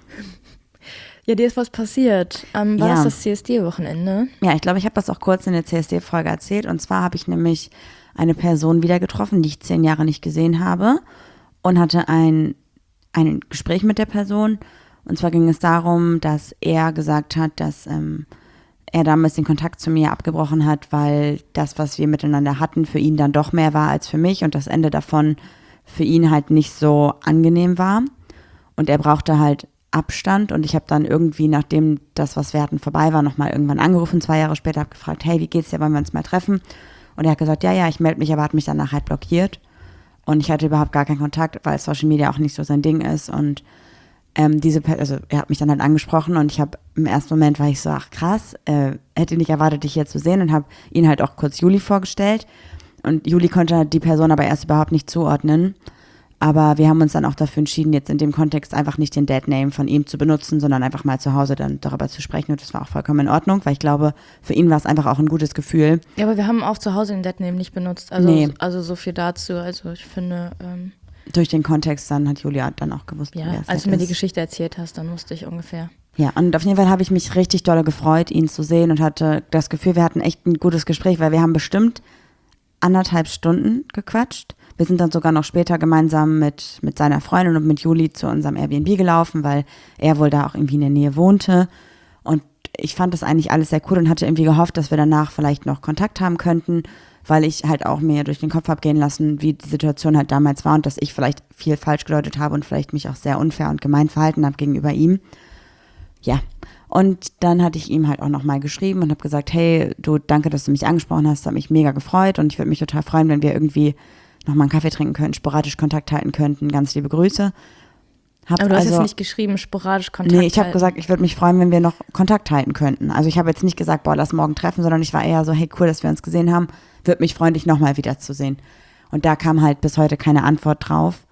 Ja, dir ist was passiert. Ähm, war ja. das das C S D-Wochenende? Ja, ich glaube, ich habe das auch kurz in der C S D-Folge erzählt. Und zwar habe ich nämlich eine Person wieder getroffen, die ich zehn Jahre nicht gesehen habe. Und hatte ein, ein Gespräch mit der Person. Und zwar ging es darum, dass er gesagt hat, dass... Ähm, er damals den Kontakt zu mir abgebrochen hat, weil das, was wir miteinander hatten, für ihn dann doch mehr war als für mich und das Ende davon für ihn halt nicht so angenehm war. Und er brauchte halt Abstand und ich habe dann irgendwie, nachdem das, was wir hatten, vorbei war, nochmal irgendwann angerufen, zwei Jahre später, habe gefragt, hey, wie geht's dir, wollen wir uns mal treffen? Und er hat gesagt, ja, ja, ich melde mich, aber hat mich danach halt blockiert. Und ich hatte überhaupt gar keinen Kontakt, weil Social Media auch nicht so sein Ding ist und Ähm, diese, also er hat mich dann halt angesprochen und ich habe im ersten Moment war ich so, ach krass, äh, hätte nicht erwartet, dich hier zu sehen und habe ihn halt auch kurz Juli vorgestellt und Juli konnte die Person aber erst überhaupt nicht zuordnen, aber wir haben uns dann auch dafür entschieden, jetzt in dem Kontext einfach nicht den Deadname von ihm zu benutzen, sondern einfach mal zu Hause dann darüber zu sprechen und das war auch vollkommen in Ordnung, weil ich glaube, für ihn war es einfach auch ein gutes Gefühl. Ja, aber wir haben auch zu Hause den Deadname nicht benutzt, also, nee. also so viel dazu, also ich finde... Ähm Durch den Kontext dann hat Julia dann auch gewusst, ja, wer es als halt du mir ist. die Geschichte erzählt hast, dann wusste ich ungefähr. Ja, und auf jeden Fall habe ich mich richtig dolle gefreut, ihn zu sehen und hatte das Gefühl, wir hatten echt ein gutes Gespräch, weil wir haben bestimmt anderthalb Stunden gequatscht. Wir sind dann sogar noch später gemeinsam mit, mit seiner Freundin und mit Juli zu unserem Airbnb gelaufen, weil er wohl da auch irgendwie in der Nähe wohnte. Und ich fand das eigentlich alles sehr cool und hatte irgendwie gehofft, dass wir danach vielleicht noch Kontakt haben könnten, weil ich halt auch mir durch den Kopf habe gehen lassen, wie die Situation halt damals war und dass ich vielleicht viel falsch gedeutet habe und vielleicht mich auch sehr unfair und gemein verhalten habe gegenüber ihm. Ja, und dann hatte ich ihm halt auch nochmal geschrieben und habe gesagt, hey, du, danke, dass du mich angesprochen hast, das hat mich mega gefreut und ich würde mich total freuen, wenn wir irgendwie nochmal einen Kaffee trinken könnten, sporadisch Kontakt halten könnten, ganz liebe Grüße. Hab Aber du hast also, jetzt nicht geschrieben, sporadisch Kontakt Nee, ich habe halten. gesagt, ich würde mich freuen, wenn wir noch Kontakt halten könnten. Also ich habe jetzt nicht gesagt, boah, lass morgen treffen, sondern ich war eher so, hey, cool, dass wir uns gesehen haben, würde mich freuen, dich nochmal wiederzusehen. Und da kam halt bis heute keine Antwort drauf.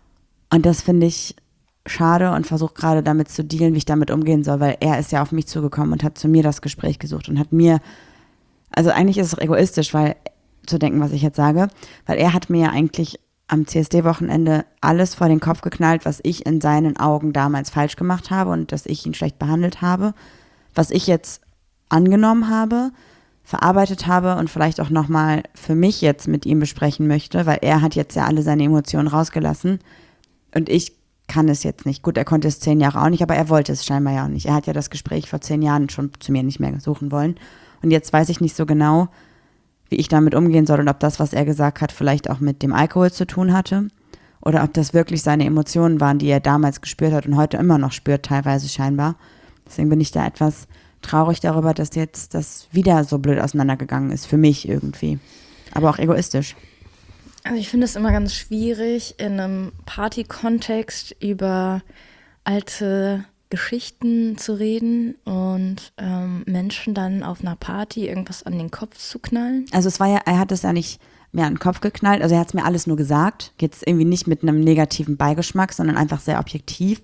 Und das finde ich schade und versuche gerade damit zu dealen, wie ich damit umgehen soll, weil er ist ja auf mich zugekommen und hat zu mir das Gespräch gesucht und hat mir, also eigentlich ist es egoistisch, weil zu denken, was ich jetzt sage, weil er hat mir ja eigentlich am C S D-Wochenende alles vor den Kopf geknallt, was ich in seinen Augen damals falsch gemacht habe und dass ich ihn schlecht behandelt habe, was ich jetzt angenommen habe, verarbeitet habe und vielleicht auch nochmal für mich jetzt mit ihm besprechen möchte, weil er hat jetzt ja alle seine Emotionen rausgelassen und ich kann es jetzt nicht. Gut, er konnte es zehn Jahre auch nicht, aber er wollte es scheinbar ja auch nicht. Er hat ja das Gespräch vor zehn Jahren schon zu mir nicht mehr suchen wollen und jetzt weiß ich nicht so genau, wie ich damit umgehen soll und ob das, was er gesagt hat, vielleicht auch mit dem Alkohol zu tun hatte oder ob das wirklich seine Emotionen waren, die er damals gespürt hat und heute immer noch spürt, teilweise scheinbar. Deswegen bin ich da etwas traurig darüber, dass jetzt das wieder so blöd auseinandergegangen ist, für mich irgendwie. Aber auch egoistisch. Also ich finde es immer ganz schwierig, in einem Party-Kontext über alte Geschichten zu reden und ähm, Menschen dann auf einer Party irgendwas an den Kopf zu knallen. Also es war ja, er hat es ja nicht mir an den Kopf geknallt, also er hat es mir alles nur gesagt, jetzt irgendwie nicht mit einem negativen Beigeschmack, sondern einfach sehr objektiv.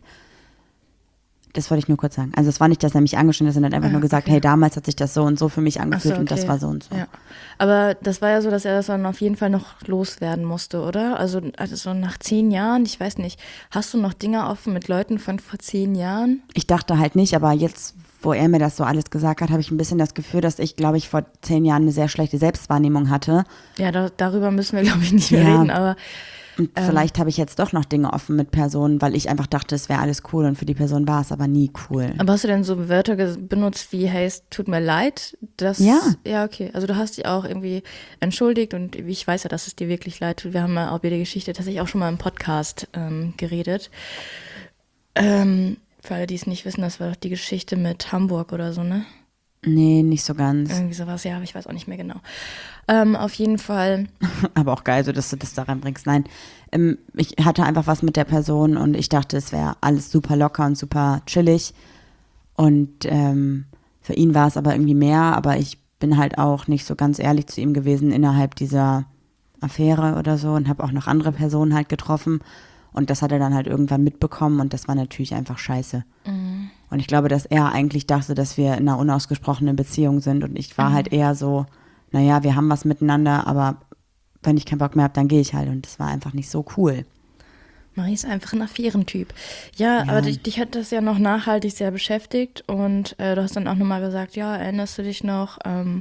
Das wollte ich nur kurz sagen. Also es war nicht, dass er mich angeschnitten hat, sondern einfach Ah, nur gesagt, okay. hey, damals hat sich das so und so für mich Ach angefühlt so, und das okay. war so und so. Ja. Aber das war ja so, dass er das dann auf jeden Fall noch loswerden musste, oder? Also, also so nach zehn Jahren, ich weiß nicht, hast du noch Dinge offen mit Leuten von vor zehn Jahren? Ich dachte halt nicht, aber jetzt, wo er mir das so alles gesagt hat, habe ich ein bisschen das Gefühl, dass ich, glaube ich, vor zehn Jahren eine sehr schlechte Selbstwahrnehmung hatte. Ja, da, darüber müssen wir, glaube ich, nicht mehr Ja. reden, aber Und Ähm. vielleicht habe ich jetzt doch noch Dinge offen mit Personen, weil ich einfach dachte, es wäre alles cool und für die Person war es aber nie cool. Aber hast du denn so Wörter ge- benutzt wie, hey, es tut mir leid? Das, Ja. Ja, okay. Also du hast dich auch irgendwie entschuldigt und ich weiß ja, dass es dir wirklich leid tut. Wir haben ja auch über die Geschichte tatsächlich auch schon mal im Podcast ähm, geredet. Ähm, für alle, die es nicht wissen, das war doch die Geschichte mit Hamburg oder so, ne? Nee, nicht so ganz. Irgendwie sowas, ja, aber ich weiß auch nicht mehr genau. Ähm, auf jeden Fall, Aber auch geil, so dass du das da reinbringst. Nein, ähm, ich hatte einfach was mit der Person und ich dachte, es wäre alles super locker und super chillig. Und ähm, für ihn war es aber irgendwie mehr, aber ich bin halt auch nicht so ganz ehrlich zu ihm gewesen innerhalb dieser Affäre oder so und habe auch noch andere Personen halt getroffen. Und das hat er dann halt irgendwann mitbekommen und das war natürlich einfach scheiße. Mhm. Und ich glaube, dass er eigentlich dachte, dass wir in einer unausgesprochenen Beziehung sind und ich war Mhm. halt eher so, naja, wir haben was miteinander, aber wenn ich keinen Bock mehr habe, dann gehe ich halt und das war einfach nicht so cool. Marie ist einfach ein Affärentyp. Ja, Ja. aber dich, dich hat das ja noch nachhaltig sehr beschäftigt und äh, du hast dann auch nochmal gesagt, ja, erinnerst du dich noch ähm,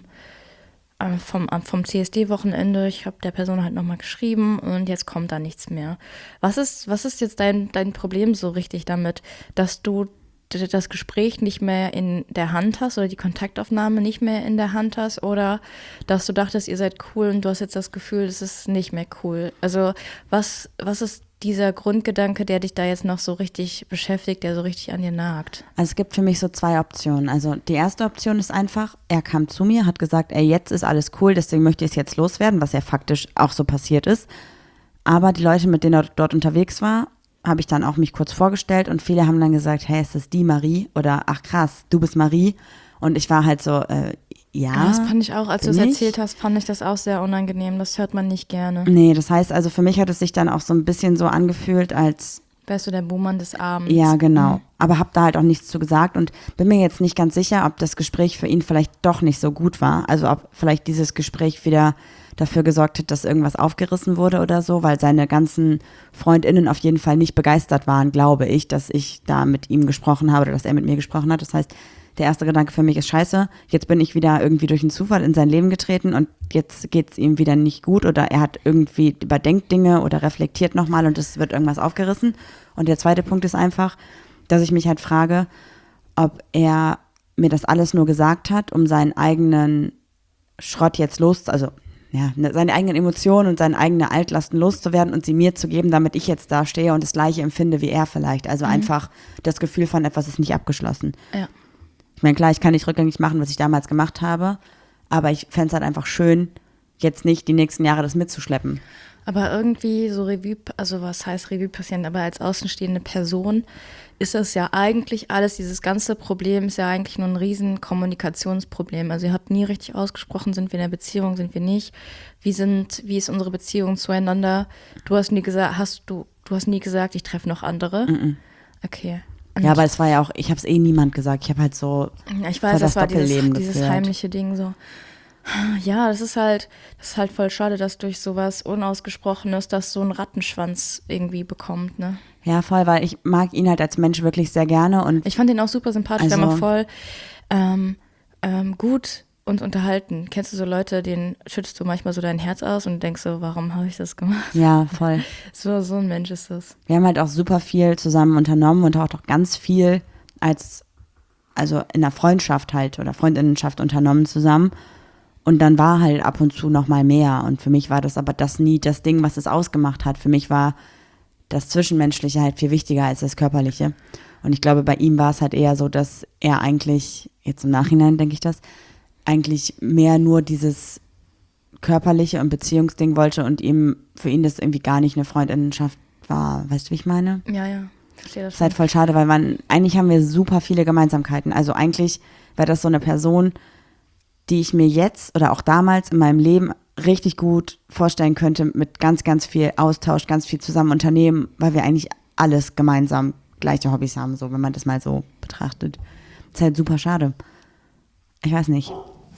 äh, vom, äh, vom C S D-Wochenende? Ich habe der Person halt nochmal geschrieben und jetzt kommt da nichts mehr. Was ist, was ist jetzt dein, dein Problem so richtig damit, dass du d- das Gespräch nicht mehr in der Hand hast oder die Kontaktaufnahme nicht mehr in der Hand hast oder dass du dachtest, ihr seid cool und du hast jetzt das Gefühl, es ist nicht mehr cool. Also was, was ist dieser Grundgedanke, der dich da jetzt noch so richtig beschäftigt, der so richtig an dir nagt? Also es gibt für mich so zwei Optionen. Also die erste Option ist einfach, er kam zu mir, hat gesagt, ey, jetzt ist alles cool, deswegen möchte ich es jetzt loswerden, was ja faktisch auch so passiert ist. Aber die Leute, mit denen er dort unterwegs war, habe ich dann auch mich kurz vorgestellt und viele haben dann gesagt, hey, ist das die Marie? Oder ach krass, du bist Marie. Und ich war halt so, äh, ja. Ah, das fand ich auch, als du es bin ich? erzählt hast, fand ich das auch sehr unangenehm. Das hört man nicht gerne. Nee, das heißt also, für mich hat es sich dann auch so ein bisschen so angefühlt, als, Wärst du der Buhmann des Abends? ja, genau. Mhm. Aber habe da halt auch nichts zu gesagt und bin mir jetzt nicht ganz sicher, ob das Gespräch für ihn vielleicht doch nicht so gut war. Also ob vielleicht dieses Gespräch wieder dafür gesorgt hat, dass irgendwas aufgerissen wurde oder so, weil seine ganzen FreundInnen auf jeden Fall nicht begeistert waren, glaube ich, dass ich da mit ihm gesprochen habe oder dass er mit mir gesprochen hat. Das heißt, der erste Gedanke für mich ist scheiße, jetzt bin ich wieder irgendwie durch einen Zufall in sein Leben getreten und jetzt geht es ihm wieder nicht gut oder er hat irgendwie überdenkt Dinge oder reflektiert nochmal und es wird irgendwas aufgerissen. Und der zweite Punkt ist einfach, dass ich mich halt frage, ob er mir das alles nur gesagt hat, um seinen eigenen Schrott jetzt los, also ja, seine eigenen Emotionen und seine eigenen Altlasten loszuwerden und sie mir zu geben, damit ich jetzt da stehe und das Gleiche empfinde wie er vielleicht. Also Mhm. einfach das Gefühl von etwas ist nicht abgeschlossen. Ja. Ich meine, klar, ich kann nicht rückgängig machen, was ich damals gemacht habe, aber ich fände es halt einfach schön, jetzt nicht die nächsten Jahre das mitzuschleppen. Aber irgendwie so Revue, also was heißt Revue passieren, aber als außenstehende Person ist das ja eigentlich alles, dieses ganze Problem ist ja eigentlich nur ein riesen Kommunikationsproblem. Also ihr habt nie richtig ausgesprochen, sind wir in einer Beziehung, sind wir nicht, wie sind, wie ist unsere Beziehung zueinander? Du hast nie gesagt, hast du, du hast nie gesagt, ich treffe noch andere? Mm-mm. Okay. Und Ja, aber es war ja auch, ich habe es eh niemand gesagt. Ich habe halt so ja, ich voll weiß, das das war dieses, Doppelleben dieses geführt. heimliche Ding so. Ja, das ist halt, das ist halt voll schade, dass durch sowas Unausgesprochenes das so einen Rattenschwanz irgendwie bekommt, ne? Ja, voll, weil ich mag ihn halt als Mensch wirklich sehr gerne und Ich fand ihn auch super sympathisch, der Also- war voll ähm, ähm, gut uns unterhalten. Kennst du so Leute, denen schüttest du manchmal so dein Herz aus und denkst so, warum habe ich das gemacht? ja, voll. So, so ein Mensch ist das. Wir haben halt auch super viel zusammen unternommen und auch doch ganz viel als, also in der Freundschaft halt oder Freundinnenschaft unternommen zusammen. Und dann war halt ab und zu noch mal mehr. Und für mich war das aber das nie das Ding, was es ausgemacht hat. Für mich war das Zwischenmenschliche halt viel wichtiger als das Körperliche. Und ich glaube, bei ihm war es halt eher so, dass er eigentlich, jetzt im Nachhinein denke ich das, eigentlich mehr nur dieses körperliche und Beziehungsding wollte und ihm für ihn das irgendwie gar nicht eine Freundinnenschaft war. Weißt du, wie ich meine? Ja, ja. Verstehe das Das ist halt voll schade, weil man, eigentlich haben wir super viele Gemeinsamkeiten. Also eigentlich wäre das so eine Person, die ich mir jetzt oder auch damals in meinem Leben richtig gut vorstellen könnte, mit ganz, ganz viel Austausch, ganz viel zusammen unternehmen, weil wir eigentlich alles gemeinsam gleiche Hobbys haben, so wenn man das mal so betrachtet. Das ist halt super schade. Ich weiß nicht.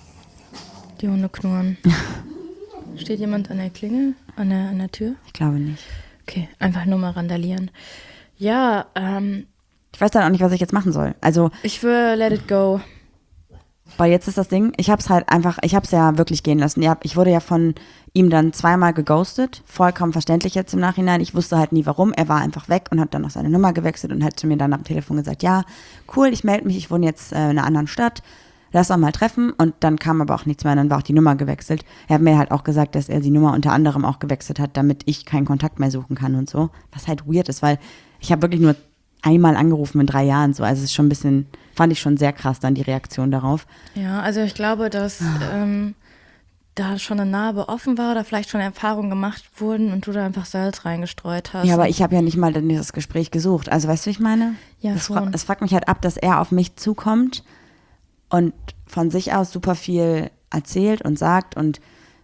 Die Hunde knurren. Steht jemand an der Klingel, an der, an der Tür? Ich glaube nicht. Okay, einfach nur mal randalieren. Ja, ähm. Ich weiß dann auch nicht, was ich jetzt machen soll. Also. Ich will let it go. Weil jetzt ist das Ding, ich habe es halt einfach, ich habe es ja wirklich gehen lassen. Ja, ich wurde ja von ihm dann zweimal geghostet, vollkommen verständlich jetzt im Nachhinein. Ich wusste halt nie warum, er war einfach weg und hat dann noch seine Nummer gewechselt und hat zu mir dann am Telefon gesagt, ja, cool, ich melde mich, ich wohne jetzt äh, in einer anderen Stadt, lass doch mal treffen. Und dann kam aber auch nichts mehr, dann war auch die Nummer gewechselt. Er hat mir halt auch gesagt, dass er die Nummer unter anderem auch gewechselt hat, damit ich keinen Kontakt mehr suchen kann und so. Was halt weird ist, weil ich habe wirklich nur einmal angerufen in drei Jahren so. Also es ist schon ein bisschen, fand ich schon sehr krass dann die Reaktion darauf. Ja, also ich glaube, dass ähm, da schon eine Narbe offen war oder vielleicht schon Erfahrungen gemacht wurden und du da einfach Salz reingestreut hast. Ja, aber ich habe ja nicht mal dann dieses Gespräch gesucht. Also weißt du, wie ich meine? Ja, das, schon. Es fuckt mich halt ab, dass er auf mich zukommt und von sich aus super viel erzählt und sagt und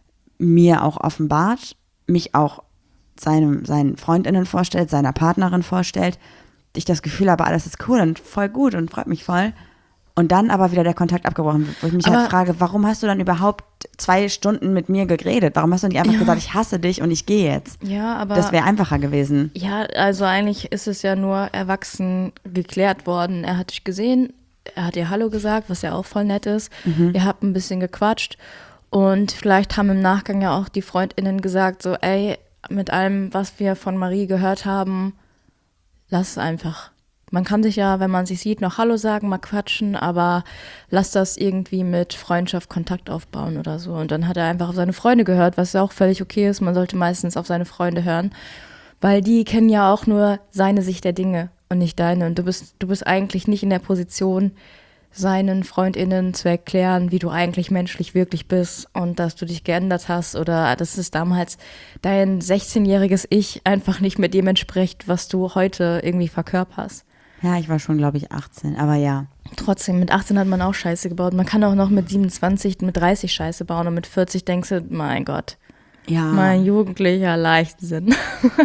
mir auch offenbart, mich auch seinem, seinen FreundInnen vorstellt, seiner Partnerin vorstellt. Ich das Gefühl habe, alles ist cool und voll gut und freut mich voll. Und dann aber wieder der Kontakt abgebrochen wird, wo ich mich aber halt frage, warum hast du dann überhaupt zwei Stunden mit mir geredet? Warum hast du nicht einfach ja. gesagt, ich hasse dich und ich gehe jetzt? Ja, aber das wäre einfacher gewesen. Ja, also eigentlich ist es ja nur erwachsen geklärt worden. Er hat dich gesehen, er hat dir Hallo gesagt, was ja auch voll nett ist. Mhm. Ihr habt ein bisschen gequatscht und vielleicht haben im Nachgang ja auch die FreundInnen gesagt, so ey, mit allem, was wir von Marie gehört haben, lass es einfach. Man kann sich ja, wenn man sich sieht, noch Hallo sagen, mal quatschen, aber lass das irgendwie mit Freundschaft, Kontakt aufbauen oder so. Und dann hat er einfach auf seine Freunde gehört, was ja auch völlig okay ist. Man sollte meistens auf seine Freunde hören, weil die kennen ja auch nur seine Sicht der Dinge und nicht deine. Und du bist, du bist eigentlich nicht in der Position, seinen FreundInnen zu erklären, wie du eigentlich menschlich wirklich bist und dass du dich geändert hast oder dass es damals dein sechzehnjähriges Ich einfach nicht mit dem entspricht, was du heute irgendwie verkörperst. Ja, ich war schon, glaube ich, achtzehn, aber ja. Trotzdem, mit achtzehn hat man auch Scheiße gebaut. Man kann auch noch mit siebenundzwanzig, mit dreißig Scheiße bauen und mit vierzig denkst du, mein Gott, ja. mein jugendlicher Leichtsinn.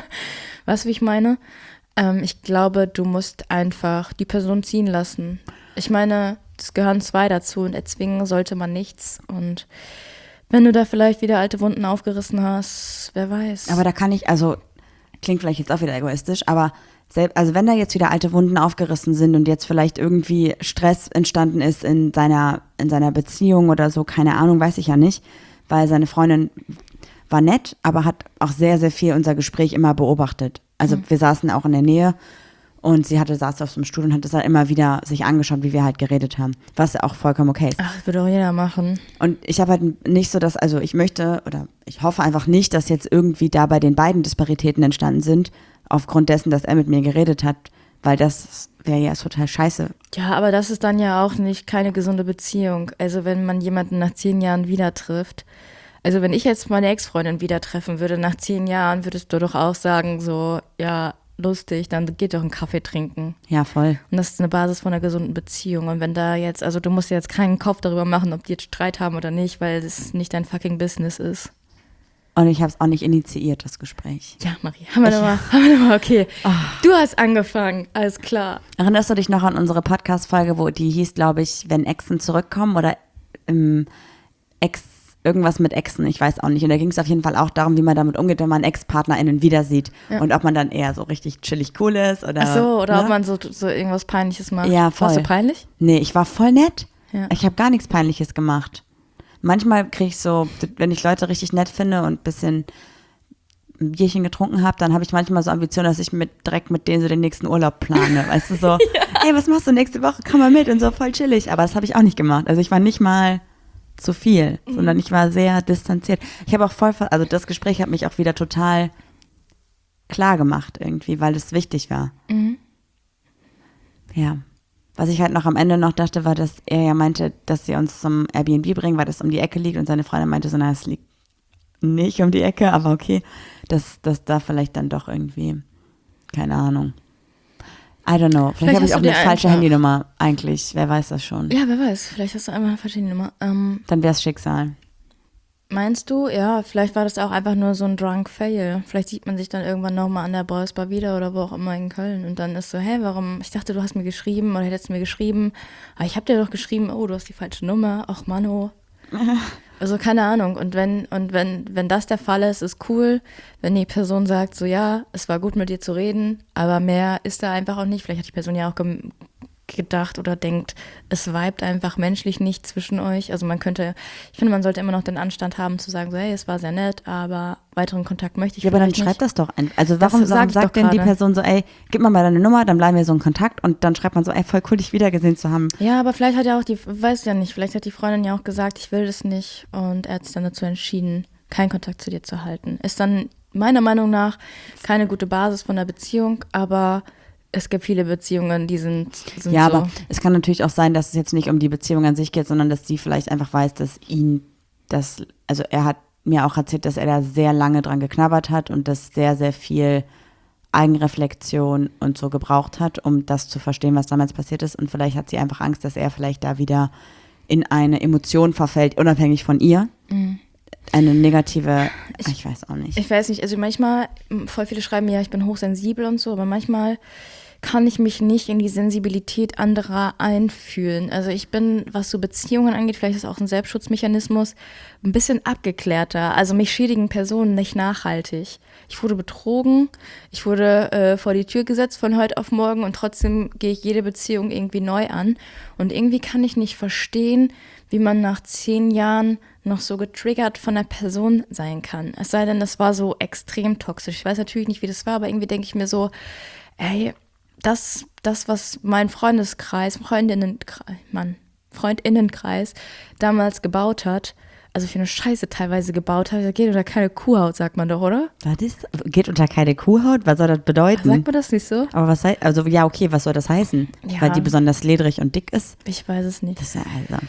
Weißt du, wie ich meine? Ähm, ich glaube, du musst einfach die Person ziehen lassen. Ich meine, es gehören zwei dazu und erzwingen sollte man nichts. Und wenn du da vielleicht wieder alte Wunden aufgerissen hast, wer weiß. Aber da kann ich, also klingt vielleicht jetzt auch wieder egoistisch, aber selbst, also wenn da jetzt wieder alte Wunden aufgerissen sind und jetzt vielleicht irgendwie Stress entstanden ist in seiner, in seiner Beziehung oder so, keine Ahnung, weiß ich ja nicht, weil seine Freundin war nett, aber hat auch sehr, sehr viel unser Gespräch immer beobachtet. Also mhm. wir saßen auch in der Nähe und sie hatte, saß auf so einem Stuhl und hat das halt immer wieder sich angeschaut, wie wir halt geredet haben, was ja auch vollkommen okay ist. Ach, das würde auch jeder machen. Und ich habe halt nicht so, dass, also ich möchte oder ich hoffe einfach nicht, dass jetzt irgendwie da bei den beiden Disparitäten entstanden sind, aufgrund dessen, dass er mit mir geredet hat, weil das wäre ja total scheiße. Ja, aber das ist dann ja auch nicht keine gesunde Beziehung. Also wenn man jemanden nach zehn Jahren wieder trifft, also wenn ich jetzt meine Ex-Freundin wieder treffen würde nach zehn Jahren, würdest du doch auch sagen so, ja, lustig, dann geht doch einen Kaffee trinken. Ja, voll. Und das ist eine Basis von einer gesunden Beziehung. Und wenn da jetzt, also du musst jetzt keinen Kopf darüber machen, ob die jetzt Streit haben oder nicht, weil das nicht dein fucking Business ist. Und ich habe es auch nicht initiiert, das Gespräch. Ja, Marie, haben wir nochmal, haben wir nochmal, okay. Oh. Du hast angefangen, alles klar. Erinnerst du dich noch an unsere Podcast-Folge, wo die hieß, glaube ich, wenn Exen zurückkommen oder ähm, Ex, irgendwas mit Exen, ich weiß auch nicht. Und da ging es auf jeden Fall auch darum, wie man damit umgeht, wenn man ExpartnerInnen wieder sieht. Ja. Und ob man dann eher so richtig chillig cool ist oder. Ach so, oder ne? ob man so, so irgendwas Peinliches macht. Ja, voll. Warst du peinlich? Nee, ich war voll nett. Ja. Ich habe gar nichts Peinliches gemacht. Manchmal kriege ich so, wenn ich Leute richtig nett finde und ein bisschen ein Bierchen getrunken habe, dann habe ich manchmal so Ambitionen, dass ich mit, direkt mit denen so den nächsten Urlaub plane. Weißt du, so, ja. Ey, was machst du nächste Woche? Komm mal mit und so, voll chillig. Aber das habe ich auch nicht gemacht. Also ich war nicht mal zu viel, mhm. sondern ich war sehr distanziert. Ich habe auch voll, also das Gespräch hat mich auch wieder total klar gemacht irgendwie, weil es wichtig war. Mhm. Ja. Was ich halt noch am Ende noch dachte, war, dass er ja meinte, dass sie uns zum Airbnb bringen, weil das um die Ecke liegt und seine Freundin meinte so, na, es liegt nicht um die Ecke, aber okay, dass, dass da vielleicht dann doch irgendwie, keine Ahnung. I don't know. Vielleicht, vielleicht habe ich auch eine falsche Handynummer eigentlich. Wer weiß das schon. Ja, wer weiß. Vielleicht hast du einfach eine falsche Handynummer. Ähm, dann wäre es Schicksal. Meinst du? Ja, vielleicht war das auch einfach nur so ein Drunk Fail. Vielleicht sieht man sich dann irgendwann nochmal an der Boys Bar wieder oder wo auch immer in Köln. Und dann ist so, hey, warum? Ich dachte, du hast mir geschrieben oder hättest mir geschrieben. Aber ich habe dir doch geschrieben, oh, du hast die falsche Nummer. Ach, Mano. Also keine Ahnung. Und wenn und wenn wenn das der Fall ist, ist cool, wenn die Person sagt, so ja, es war gut mit dir zu reden, aber mehr ist da einfach auch nicht. Vielleicht hat die Person ja auch gem- gedacht oder denkt, es vibet einfach menschlich nicht zwischen euch. Also man könnte, ich finde, man sollte immer noch den Anstand haben zu sagen, so hey, es war sehr nett, aber weiteren Kontakt möchte ich ja, aber dann schreibt das doch ein. Also warum sagt, sagt denn die Person so, ey, gib mir mal deine Nummer, dann bleiben wir so in Kontakt und dann schreibt man so, ey, voll cool, dich wiedergesehen zu haben. Ja, aber vielleicht hat ja auch die, weiß ja nicht, vielleicht hat die Freundin ja auch gesagt, ich will das nicht und er hat sich dann dazu entschieden, keinen Kontakt zu dir zu halten. Ist dann meiner Meinung nach keine gute Basis von der Beziehung, aber es gibt viele Beziehungen, die sind, sind ja, so. aber es kann natürlich auch sein, dass es jetzt nicht um die Beziehung an sich geht, sondern dass sie vielleicht einfach weiß, dass ihn das, also er hat mir auch erzählt, dass er da sehr lange dran geknabbert hat und das sehr, sehr viel Eigenreflexion und so gebraucht hat, um das zu verstehen, was damals passiert ist. Und vielleicht hat sie einfach Angst, dass er vielleicht da wieder in eine Emotion verfällt, unabhängig von ihr. Mhm. Eine negative, ich, ich weiß auch nicht. Ich weiß nicht, also manchmal, voll viele schreiben, ja, ich bin hochsensibel und so, aber manchmal kann ich mich nicht in die Sensibilität anderer einfühlen. Also ich bin, was so Beziehungen angeht, vielleicht ist es auch ein Selbstschutzmechanismus, ein bisschen abgeklärter. Also mich schädigen Personen nicht nachhaltig. Ich wurde betrogen, ich wurde äh, vor die Tür gesetzt von heute auf morgen und trotzdem gehe ich jede Beziehung irgendwie neu an. Und irgendwie kann ich nicht verstehen, wie man nach zehn Jahren noch so getriggert von der Person sein kann. Es sei denn, das war so extrem toxisch. Ich weiß natürlich nicht, wie das war, aber irgendwie denke ich mir so, ey, das, das was mein Freundeskreis, Freundinnenkreis, Mann, Freundinnenkreis damals gebaut hat, also für eine Scheiße teilweise gebaut hat, das geht unter keine Kuhhaut, sagt man doch, oder? Was ist, geht unter keine Kuhhaut? Was soll das bedeuten? Sagt man das nicht so? Aber was heißt, also ja, okay, was soll das heißen? Ja. Weil die besonders ledrig und dick ist? Ich weiß es nicht. Das ist ja also.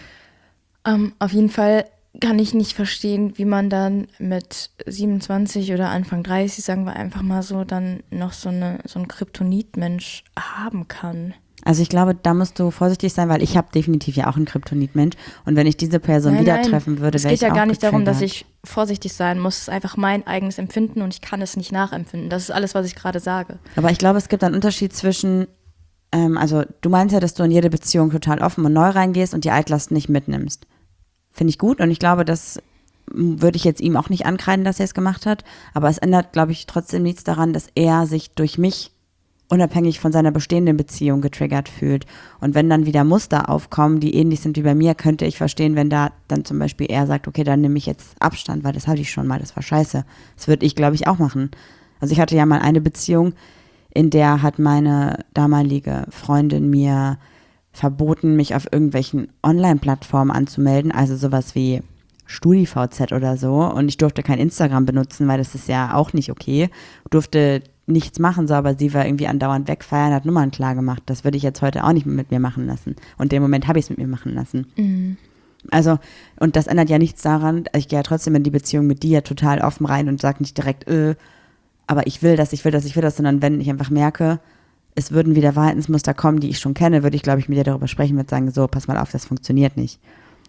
Um, auf jeden Fall kann ich nicht verstehen, wie man dann mit siebenundzwanzig oder Anfang dreißig, sagen wir einfach mal so, dann noch so, eine, so einen Kryptonit-Mensch haben kann. Also ich glaube, da musst du vorsichtig sein, weil ich habe definitiv ja auch einen Kryptonit-Mensch und wenn ich diese Person nein, wieder nein. treffen würde, wäre ich auch Es geht ja gar nicht getriggert. darum, dass ich vorsichtig sein muss. Es ist einfach mein eigenes Empfinden und ich kann es nicht nachempfinden. Das ist alles, was ich gerade sage. Aber ich glaube, es gibt einen Unterschied zwischen, ähm, also du meinst ja, dass du in jede Beziehung total offen und neu reingehst und die Altlasten nicht mitnimmst. Finde ich gut und ich glaube, das würde ich jetzt ihm auch nicht ankreiden, dass er es gemacht hat, aber es ändert, glaube ich, trotzdem nichts daran, dass er sich durch mich unabhängig von seiner bestehenden Beziehung getriggert fühlt. Und wenn dann wieder Muster aufkommen, die ähnlich sind wie bei mir, könnte ich verstehen, wenn da dann zum Beispiel er sagt, okay, dann nehme ich jetzt Abstand, weil das hatte ich schon mal, das war scheiße. Das würde ich, glaube ich, auch machen. Also ich hatte ja mal eine Beziehung, in der hat meine damalige Freundin mir verboten, mich auf irgendwelchen Online-Plattformen anzumelden, also sowas wie StudiVZ oder so. Und ich durfte kein Instagram benutzen, weil das ist ja auch nicht okay. Durfte nichts machen, so, aber sie war irgendwie andauernd wegfeiern, hat Nummern klar gemacht. Das würde ich jetzt heute auch nicht mehr mit mir machen lassen. Und in dem Moment habe ich es mit mir machen lassen. Mhm. Also, und das ändert ja nichts daran, ich gehe ja trotzdem in die Beziehung mit dir total offen rein und sage nicht direkt, äh, aber ich will das, ich will das, ich will das, sondern wenn ich einfach merke, es würden wieder Verhaltensmuster kommen, die ich schon kenne, würde ich, glaube ich, mit dir darüber sprechen, würde sagen, so, pass mal auf, das funktioniert nicht.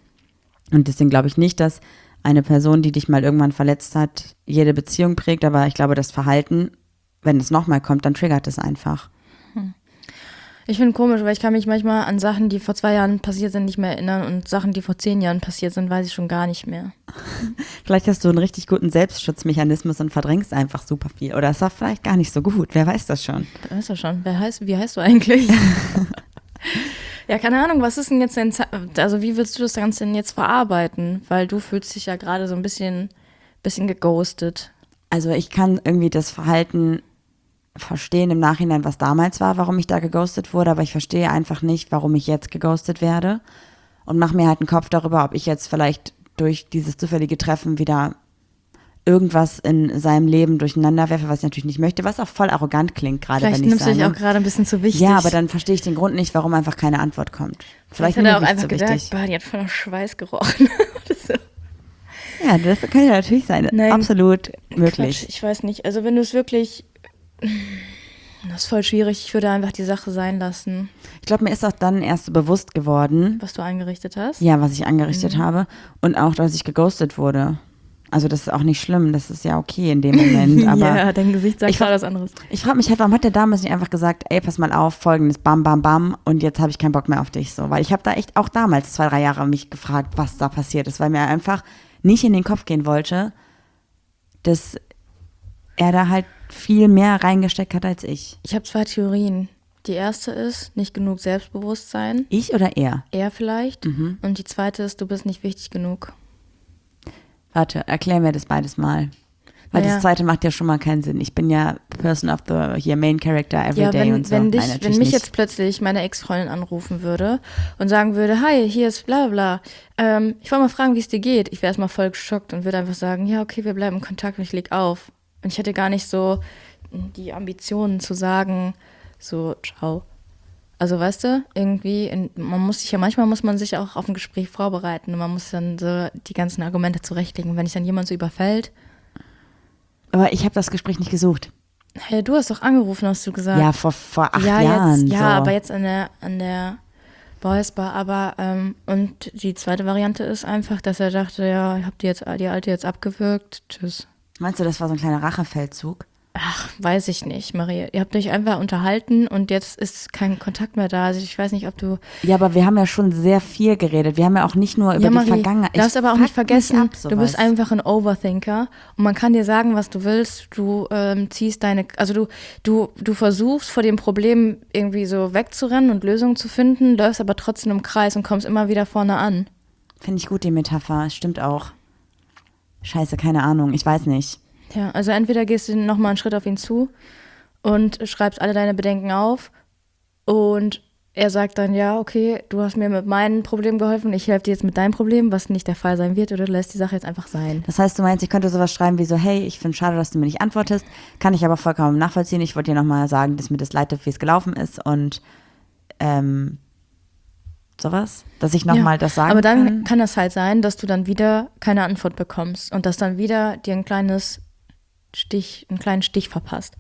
Und deswegen glaube ich nicht, dass eine Person, die dich mal irgendwann verletzt hat, jede Beziehung prägt, aber ich glaube, das Verhalten, wenn es nochmal kommt, dann triggert es einfach. Hm. Ich finde komisch, weil ich kann mich manchmal an Sachen, die vor zwei Jahren passiert sind, nicht mehr erinnern und Sachen, die vor zehn Jahren passiert sind, weiß ich schon gar nicht mehr. Vielleicht hast du einen richtig guten Selbstschutzmechanismus und verdrängst einfach super viel. Oder es war vielleicht gar nicht so gut. Wer weiß das schon? Wer weiß das schon? Wer heißt, wie heißt du eigentlich? Ja, keine Ahnung, was ist denn jetzt denn, also wie willst du das Ganze denn jetzt verarbeiten? Weil du fühlst dich ja gerade so ein bisschen, bisschen geghostet. Also ich kann irgendwie das Verhalten verstehen im Nachhinein, was damals war, warum ich da geghostet wurde, aber ich verstehe einfach nicht, warum ich jetzt geghostet werde und mache mir halt einen Kopf darüber, ob ich jetzt vielleicht durch dieses zufällige Treffen wieder irgendwas in seinem Leben durcheinander werfe, was ich natürlich nicht möchte, was auch voll arrogant klingt, gerade wenn ich sage. Vielleicht nimmst du dich auch gerade ein bisschen zu wichtig. Ja, aber dann verstehe ich den Grund nicht, warum einfach keine Antwort kommt. Vielleicht hat er auch nicht einfach so gedacht, wichtig. boah, die hat voller Schweiß gerochen. So. Ja, das kann ja natürlich sein. Nein, absolut möglich. Quatsch, ich weiß nicht. Also wenn du es wirklich, das ist voll schwierig. Ich würde einfach die Sache sein lassen. Ich glaube, mir ist auch dann erst so bewusst geworden. Was du eingerichtet hast? Ja, was ich angerichtet mhm. habe. Und auch, dass ich geghostet wurde. Also das ist auch nicht schlimm. Das ist ja okay in dem Moment. Aber ja, dein Gesicht sagt ich klar was anderes. Ich frage mich halt, warum hat der damals nicht einfach gesagt, ey, pass mal auf, folgendes, bam, bam, bam, und jetzt habe ich keinen Bock mehr auf dich. So, weil ich habe da echt auch damals zwei, drei Jahre mich gefragt, was da passiert ist, weil mir einfach nicht in den Kopf gehen wollte, dass er da halt viel mehr reingesteckt hat als ich. Ich habe zwei Theorien. Die erste ist, nicht genug Selbstbewusstsein. Ich oder er? Er vielleicht. Mhm. Und die zweite ist, du bist nicht wichtig genug. Warte, erklär mir das beides mal. Weil naja. das zweite macht ja schon mal keinen Sinn. Ich bin ja Person of the hier Main Character every ja, day wenn, und so. Wenn, dich, Nein, wenn mich nicht. jetzt plötzlich meine Ex-Freundin anrufen würde und sagen würde, hi, hier ist bla bla, ähm, ich wollte mal fragen, wie es dir geht. Ich wäre erstmal voll geschockt und würde einfach sagen, ja, okay, wir bleiben in Kontakt und ich leg auf. Und ich hätte gar nicht so die Ambitionen zu sagen, so, ciao. Also weißt du, irgendwie, in, man muss sich ja, manchmal muss man sich auch auf ein Gespräch vorbereiten und man muss dann so die ganzen Argumente zurechtlegen. Wenn dich dann jemand so überfällt. Aber ich habe das Gespräch nicht gesucht. Hey, du hast doch angerufen, hast du gesagt. Ja, vor, vor acht ja, Jahren. Jetzt, ja, so. aber jetzt an der, an der Boys Bar. Aber, ähm, und die zweite Variante ist einfach, dass er dachte, ja, ich hab die, jetzt, die Alte jetzt abgewürgt, tschüss. Meinst du, das war so ein kleiner Rachefeldzug? Ach, weiß ich nicht, Marie. Ihr habt euch einfach unterhalten und jetzt ist kein Kontakt mehr da. Also ich weiß nicht, ob du... Ja, aber wir haben ja schon sehr viel geredet. Wir haben ja auch nicht nur über ja, die Marie, Vergangenheit. Du darfst aber auch nicht vergessen, ab, du bist einfach ein Overthinker und man kann dir sagen, was du willst. Du ähm, ziehst deine... Also du, du, du versuchst vor dem Problem irgendwie so wegzurennen und Lösungen zu finden, läufst aber trotzdem im Kreis und kommst immer wieder vorne an. Finde ich gut, die Metapher. Stimmt auch. Scheiße, keine Ahnung. Ich weiß nicht. Ja, also entweder gehst du nochmal einen Schritt auf ihn zu und schreibst alle deine Bedenken auf und er sagt dann, ja, okay, du hast mir mit meinem Problem geholfen, ich helfe dir jetzt mit deinem Problem, was nicht der Fall sein wird, oder du lässt die Sache jetzt einfach sein. Das heißt, du meinst, ich könnte sowas schreiben wie so, hey, ich finde es schade, dass du mir nicht antwortest, kann ich aber vollkommen nachvollziehen. Ich wollte dir nochmal sagen, dass mir das leid tut, wie es gelaufen ist und ähm, sowas, dass ich nochmal ja, das sagen kann. Aber dann kann. kann das halt sein, dass du dann wieder keine Antwort bekommst und dass dann wieder dir ein kleines Stich, einen kleinen Stich verpasst.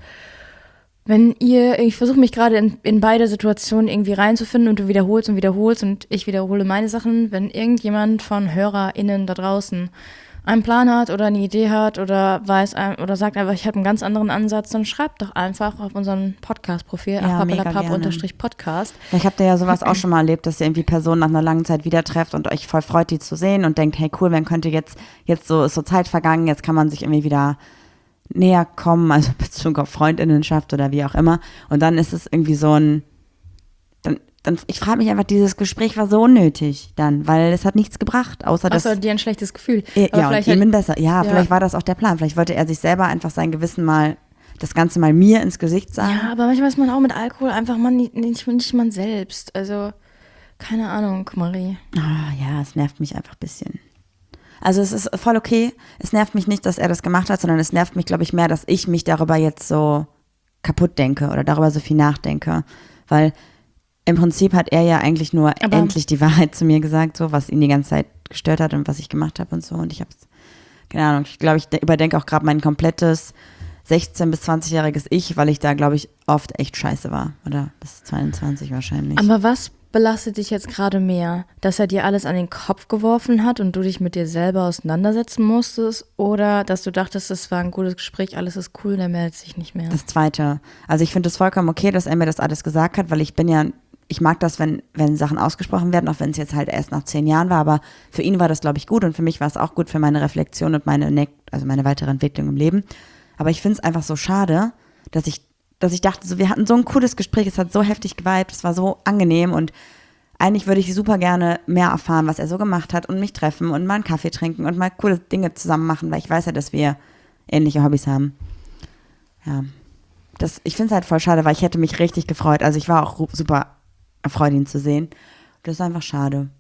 Wenn ihr, ich versuche mich gerade in, in beide Situationen irgendwie reinzufinden und du wiederholst und wiederholst und ich wiederhole meine Sachen, wenn irgendjemand von HörerInnen da draußen einen Plan hat oder eine Idee hat oder weiß oder sagt einfach, ich habe einen ganz anderen Ansatz, dann schreibt doch einfach auf unserem Podcast-Profil ja, achpappelapapp-podcast. Ich habe ja sowas auch schon mal erlebt, dass ihr irgendwie Personen nach einer langen Zeit wieder trefft und euch voll freut, die zu sehen und denkt, hey cool, man könnte jetzt, jetzt so ist so Zeit vergangen, jetzt kann man sich irgendwie wieder näher kommen, also Bezug auf Freundinnenschaft oder wie auch immer. Und dann ist es irgendwie so ein, dann, dann ich frage mich einfach, dieses Gespräch war so unnötig dann, weil es hat nichts gebracht, außer dass... Außer dir ein schlechtes Gefühl. Ja, ja und ihm halt, besser. Ja, ja, vielleicht war das auch der Plan. Vielleicht wollte er sich selber einfach sein Gewissen mal, das Ganze mal mir ins Gesicht sagen. Ja, aber manchmal ist man auch mit Alkohol einfach man nicht, nicht, nicht man selbst. Also, keine Ahnung, Marie. Ah, ja, es nervt mich einfach ein bisschen. Also es ist voll okay. Es nervt mich nicht, dass er das gemacht hat, sondern es nervt mich, glaube ich, mehr, dass ich mich darüber jetzt so kaputt denke oder darüber so viel nachdenke. Weil im Prinzip hat er ja eigentlich nur Aber endlich die Wahrheit zu mir gesagt, so was ihn die ganze Zeit gestört hat und was ich gemacht habe und so. Und ich habe es, keine Ahnung, ich glaube, ich überdenke auch gerade mein komplettes sechzehn- bis zwanzigjähriges Ich, weil ich da, glaube ich, oft echt scheiße war. Oder bis zweiundzwanzig wahrscheinlich. Aber was belastet dich jetzt gerade mehr? Dass er dir alles an den Kopf geworfen hat und du dich mit dir selber auseinandersetzen musstest? Oder dass du dachtest, es war ein gutes Gespräch, alles ist cool, der meldet sich nicht mehr? Das Zweite. Also ich finde es vollkommen okay, dass er mir das alles gesagt hat, weil ich bin ja, ich mag das, wenn, wenn Sachen ausgesprochen werden, auch wenn es jetzt halt erst nach zehn Jahren war, aber für ihn war das, glaube ich, gut und für mich war es auch gut für meine Reflexion und meine, also meine weitere Entwicklung im Leben. Aber ich finde es einfach so schade, dass ich dass ich dachte, so, wir hatten so ein cooles Gespräch, es hat so heftig geweibt, es war so angenehm und eigentlich würde ich super gerne mehr erfahren, was er so gemacht hat und mich treffen und mal einen Kaffee trinken und mal coole Dinge zusammen machen, weil ich weiß ja, dass wir ähnliche Hobbys haben. Ja, das, ich finde es halt voll schade, weil ich hätte mich richtig gefreut. Also ich war auch super erfreut, ihn zu sehen. Das ist einfach schade.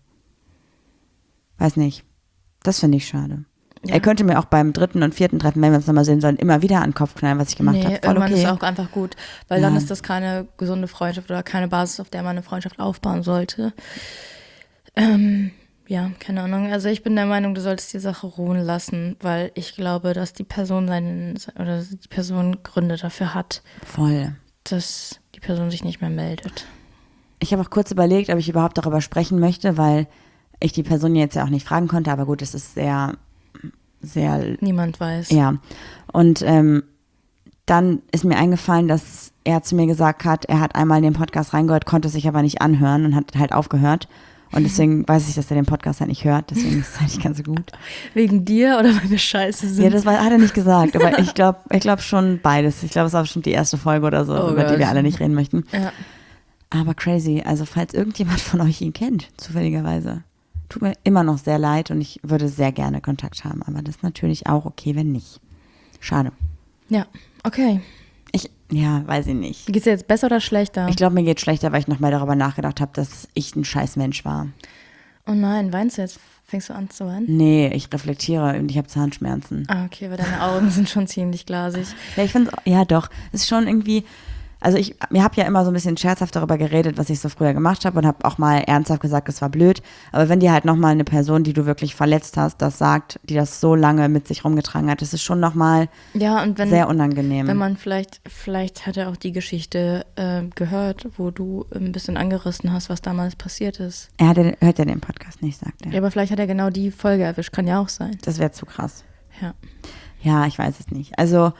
Weiß nicht. Das finde ich schade. Ja. Er könnte mir auch beim dritten und vierten Treffen, wenn wir uns nochmal sehen sollen, immer wieder an den Kopf knallen, was ich gemacht nee, habe. Voll irgendwann okay. ist auch einfach gut, weil ja. dann ist das keine gesunde Freundschaft oder keine Basis, auf der man eine Freundschaft aufbauen sollte. Ähm, ja, keine Ahnung. Also ich bin der Meinung, du solltest die Sache ruhen lassen, weil ich glaube, dass die Person seinen oder die Person Gründe dafür hat, Voll. dass die Person sich nicht mehr meldet. Ich habe auch kurz überlegt, ob ich überhaupt darüber sprechen möchte, weil ich die Person jetzt ja auch nicht fragen konnte, aber gut, es ist sehr, sehr... Niemand weiß. Ja, und ähm, dann ist mir eingefallen, dass er zu mir gesagt hat, er hat einmal in den Podcast reingehört, konnte sich aber nicht anhören und hat halt aufgehört. Und deswegen weiß ich, dass er den Podcast halt nicht hört, deswegen ist es halt nicht ganz so gut. Wegen dir oder weil wir scheiße sind? Ja, das war, hat er nicht gesagt, aber ich glaube ich glaub schon beides. Ich glaube, es war bestimmt die erste Folge oder so, Oh über Gott. die wir alle nicht reden möchten. Ja. Aber crazy, also falls irgendjemand von euch ihn kennt, zufälligerweise, tut mir immer noch sehr leid und ich würde sehr gerne Kontakt haben, aber das ist natürlich auch okay, wenn nicht. Schade. Ja, okay. Ich, ja, weiß ich nicht. Geht's dir jetzt besser oder schlechter? Ich glaube, mir geht schlechter, weil ich noch mehr darüber nachgedacht habe, dass ich ein scheiß Mensch war. Oh nein, weinst du jetzt? Fängst du an zu weinen? Nee, ich reflektiere und ich habe Zahnschmerzen. Ah, okay, weil deine Augen sind schon ziemlich glasig. Ja, ich finde, ja doch, es ist schon irgendwie, also ich, mir habe ja immer so ein bisschen scherzhaft darüber geredet, was ich so früher gemacht habe und habe auch mal ernsthaft gesagt, es war blöd. Aber wenn dir halt nochmal eine Person, die du wirklich verletzt hast, das sagt, die das so lange mit sich rumgetragen hat, das ist schon nochmal Ja, und wenn, sehr unangenehm. wenn man vielleicht, vielleicht hat er auch die Geschichte äh, gehört, wo du ein bisschen angerissen hast, was damals passiert ist. er hat, ja- hört ja den Podcast nicht, sagt er. Ja, aber vielleicht hat er genau die Folge erwischt, kann ja auch sein. Das wäre zu krass. Ja. Ja, ich weiß es nicht. Also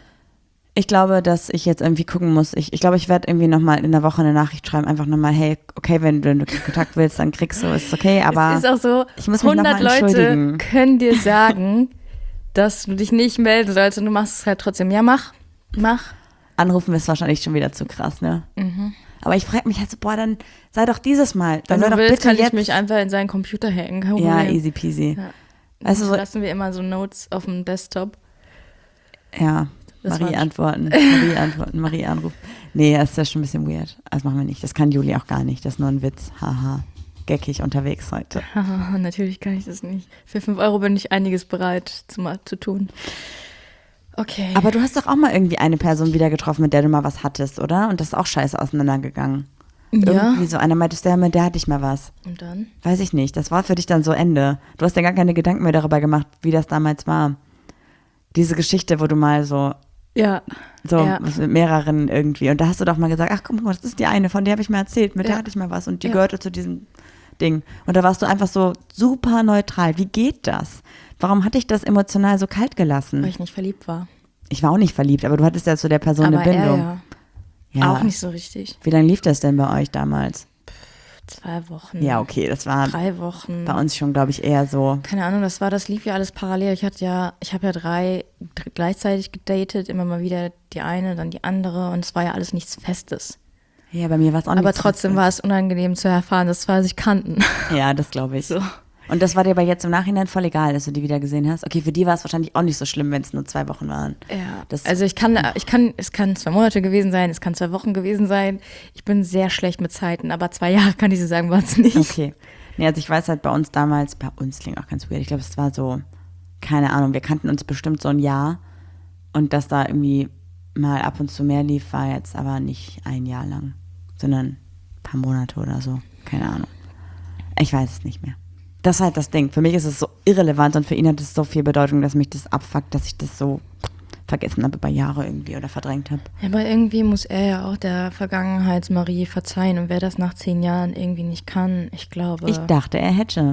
ich glaube, dass ich jetzt irgendwie gucken muss. Ich, ich glaube, ich werde irgendwie nochmal in der Woche eine Nachricht schreiben, einfach nochmal, hey, okay, wenn du Kontakt willst, dann kriegst du, ist okay, aber es ist auch so, ich muss mich hundert nochmal Leute entschuldigen. können dir sagen, dass du dich nicht melden sollst und du machst es halt trotzdem. Ja, mach, mach. Anrufen ist wahrscheinlich schon wieder zu krass, ne? Mhm. Aber ich frage mich halt so, boah, dann sei doch dieses Mal. Dann Wenn sei du doch willst, bitte kann jetzt. ich mich einfach in seinen Computer hacken. Kein Ja, Problem. easy peasy. Ja. Also so- lassen wir immer so Notes auf dem Desktop. Ja, Das Marie war- antworten, Marie antworten, Marie anrufen. Nee, das ist ja schon ein bisschen weird. Das machen wir nicht. Das kann Juli auch gar nicht. Das ist nur ein Witz. Haha. Geckig unterwegs heute. Haha, natürlich kann ich das nicht. Für fünf Euro bin ich einiges bereit zu, mal zu tun. Okay. Aber du hast doch auch mal irgendwie eine Person wieder getroffen, mit der du mal was hattest, oder? Und das ist auch scheiße auseinandergegangen. ja. Irgendwie so einer meintest, der, mit der hatte ich mal was. Und dann? Weiß ich nicht. Das war für dich dann so Ende. Du hast ja gar keine Gedanken mehr darüber gemacht, wie das damals war. Diese Geschichte, wo du mal so, Ja. so Ja. was mit mehreren irgendwie. Und da hast du doch mal gesagt, ach komm, das ist die eine, von der habe ich mal erzählt, mit der Ja. hatte ich mal was. Und die Ja. gehörte zu diesem Ding. Und da warst du einfach so super neutral. Wie geht das? Warum hatte ich das emotional so kalt gelassen? Weil ich nicht verliebt war. Ich war auch nicht verliebt, aber du hattest ja zu der Person Aber eine Bindung. er Ja. ja. Auch nicht so richtig. Wie lange lief das denn bei euch damals? Zwei Wochen. Ja, okay, das war Drei Wochen. bei uns schon, glaube ich, eher so. Keine Ahnung, das war, das lief ja alles parallel. Ich hatte ja, ich habe ja drei dr- gleichzeitig gedatet, immer mal wieder die eine, dann die andere und es war ja alles nichts Festes. Ja, bei mir war es auch nicht. Aber trotzdem war es unangenehm zu erfahren, dass zwei sich kannten. Ja, das glaube ich. So. Und das war dir aber jetzt im Nachhinein voll egal, dass du die wieder gesehen hast. Okay, für die war es wahrscheinlich auch nicht so schlimm, wenn es nur zwei Wochen waren. Ja, Das- also ich kann, ich kann, es kann zwei Monate gewesen sein, es kann zwei Wochen gewesen sein. Ich bin sehr schlecht mit Zeiten, aber zwei Jahre kann ich so sagen, waren es nicht. Okay. Nee, also ich weiß halt bei uns damals, bei uns klingt auch ganz weird, ich glaube, es war so, keine Ahnung, wir kannten uns bestimmt so ein Jahr und dass da irgendwie mal ab und zu mehr lief, war jetzt aber nicht ein Jahr lang, sondern ein paar Monate oder so. Keine Ahnung. Ich weiß es nicht mehr. Das ist halt das Ding. Für mich ist es so irrelevant und für ihn hat es so viel Bedeutung, dass mich das abfuckt, dass ich das so vergessen habe über Jahre irgendwie oder verdrängt habe. Ja, aber irgendwie muss er ja auch der Vergangenheits-Marie verzeihen und wer das nach zehn Jahren irgendwie nicht kann, ich glaube. Ich dachte, er hätte.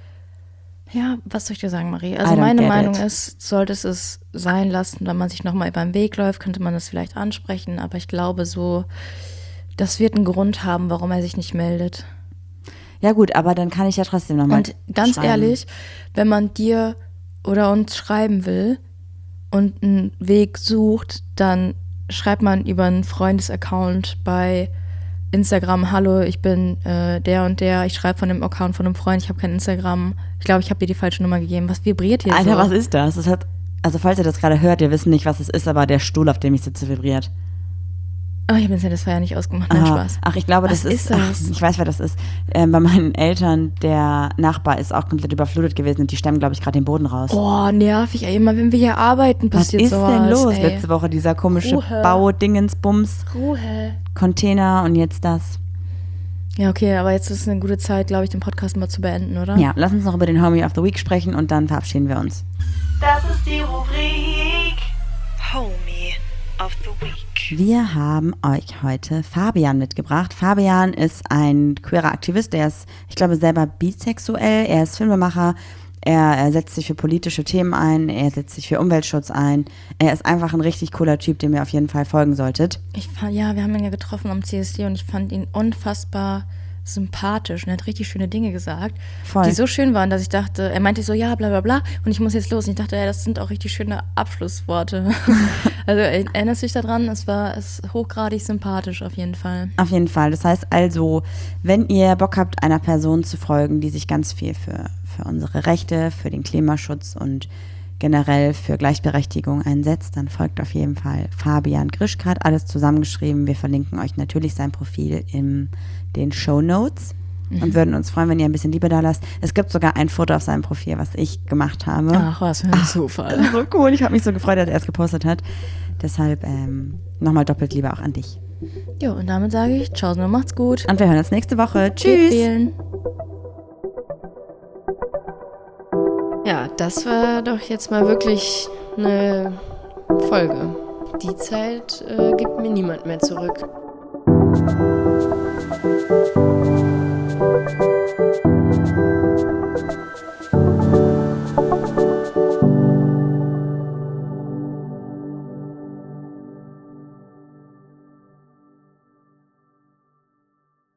Ja, was soll ich dir sagen, Marie? I Also don't meine get Meinung it. ist, solltest es sein lassen, wenn man sich nochmal über den Weg läuft, könnte man das vielleicht ansprechen, aber ich glaube so, das wird einen Grund haben, warum er sich nicht meldet. Ja gut, aber dann kann ich ja trotzdem nochmal Und ganz schreiben. ehrlich, wenn man dir oder uns schreiben will und einen Weg sucht, dann schreibt man über einen Freundesaccount bei Instagram, hallo, ich bin äh, der und der, ich schreibe von dem Account von einem Freund, ich habe kein Instagram. Ich glaube, ich habe dir die falsche Nummer gegeben. Was vibriert hier Alter, so? was ist das? Das hat, also falls ihr das gerade hört, ihr wisst nicht, was es ist, aber der Stuhl, auf dem ich sitze, vibriert. Oh, ich habe jetzt ja das Feuer nicht ausgemacht. Nein, Ah, Spaß. Ach, ich glaube, Was das ist, ist das? Ach, ich weiß, wer das ist. Ähm, bei meinen Eltern, der Nachbar ist auch komplett überflutet gewesen und die stemmen, glaube ich, gerade den Boden raus. Oh, nervig, ey. Immer wenn wir hier arbeiten, was passiert ist sowas. denn los? Ey. Letzte Woche dieser komische Ruhe. Baudingensbums, Ruhe. Container und jetzt das. Ja, okay, aber jetzt ist eine gute Zeit, glaube ich, den Podcast mal zu beenden, oder? Ja, lass uns noch über den Homie of the Week sprechen und dann verabschieden wir uns. Das ist die Rubrik Homie of the Week. Wir haben euch heute Fabian mitgebracht. Fabian ist ein queerer Aktivist, der ist, ich glaube, selber bisexuell, er ist Filmemacher, er, er setzt sich für politische Themen ein, er setzt sich für Umweltschutz ein. Er ist einfach ein richtig cooler Typ, dem ihr auf jeden Fall folgen solltet. Ich fand, ja, wir haben ihn ja getroffen am C S D und ich fand ihn unfassbar sympathisch und er hat richtig schöne Dinge gesagt, Voll. die so schön waren, dass ich dachte, er meinte so, ja, bla bla bla und ich muss jetzt los. Und ich dachte, ja, das sind auch richtig schöne Abschlussworte. Also erinnerst du dich daran? Es war es ist hochgradig sympathisch auf jeden Fall. Auf jeden Fall. Das heißt also, wenn ihr Bock habt, einer Person zu folgen, die sich ganz viel für, für unsere Rechte, für den Klimaschutz und generell für Gleichberechtigung einsetzt, dann folgt auf jeden Fall Fabian Grischkat, alles zusammengeschrieben. Wir verlinken euch natürlich sein Profil in den Shownotes mhm. und würden uns freuen, wenn ihr ein bisschen Liebe da lasst. Es gibt sogar ein Foto auf seinem Profil, was ich gemacht habe. Ach, was für ein Zufall. So cool, ich habe mich so gefreut, dass er es gepostet hat. Deshalb ähm, nochmal doppelt Liebe auch an dich. Jo, und damit sage ich, ciao, macht's gut. Und wir hören uns nächste Woche. Geht Tschüss. wählen. Ja, das war doch jetzt mal wirklich eine Folge. Die Zeit äh, gibt mir niemand mehr zurück. Thank you.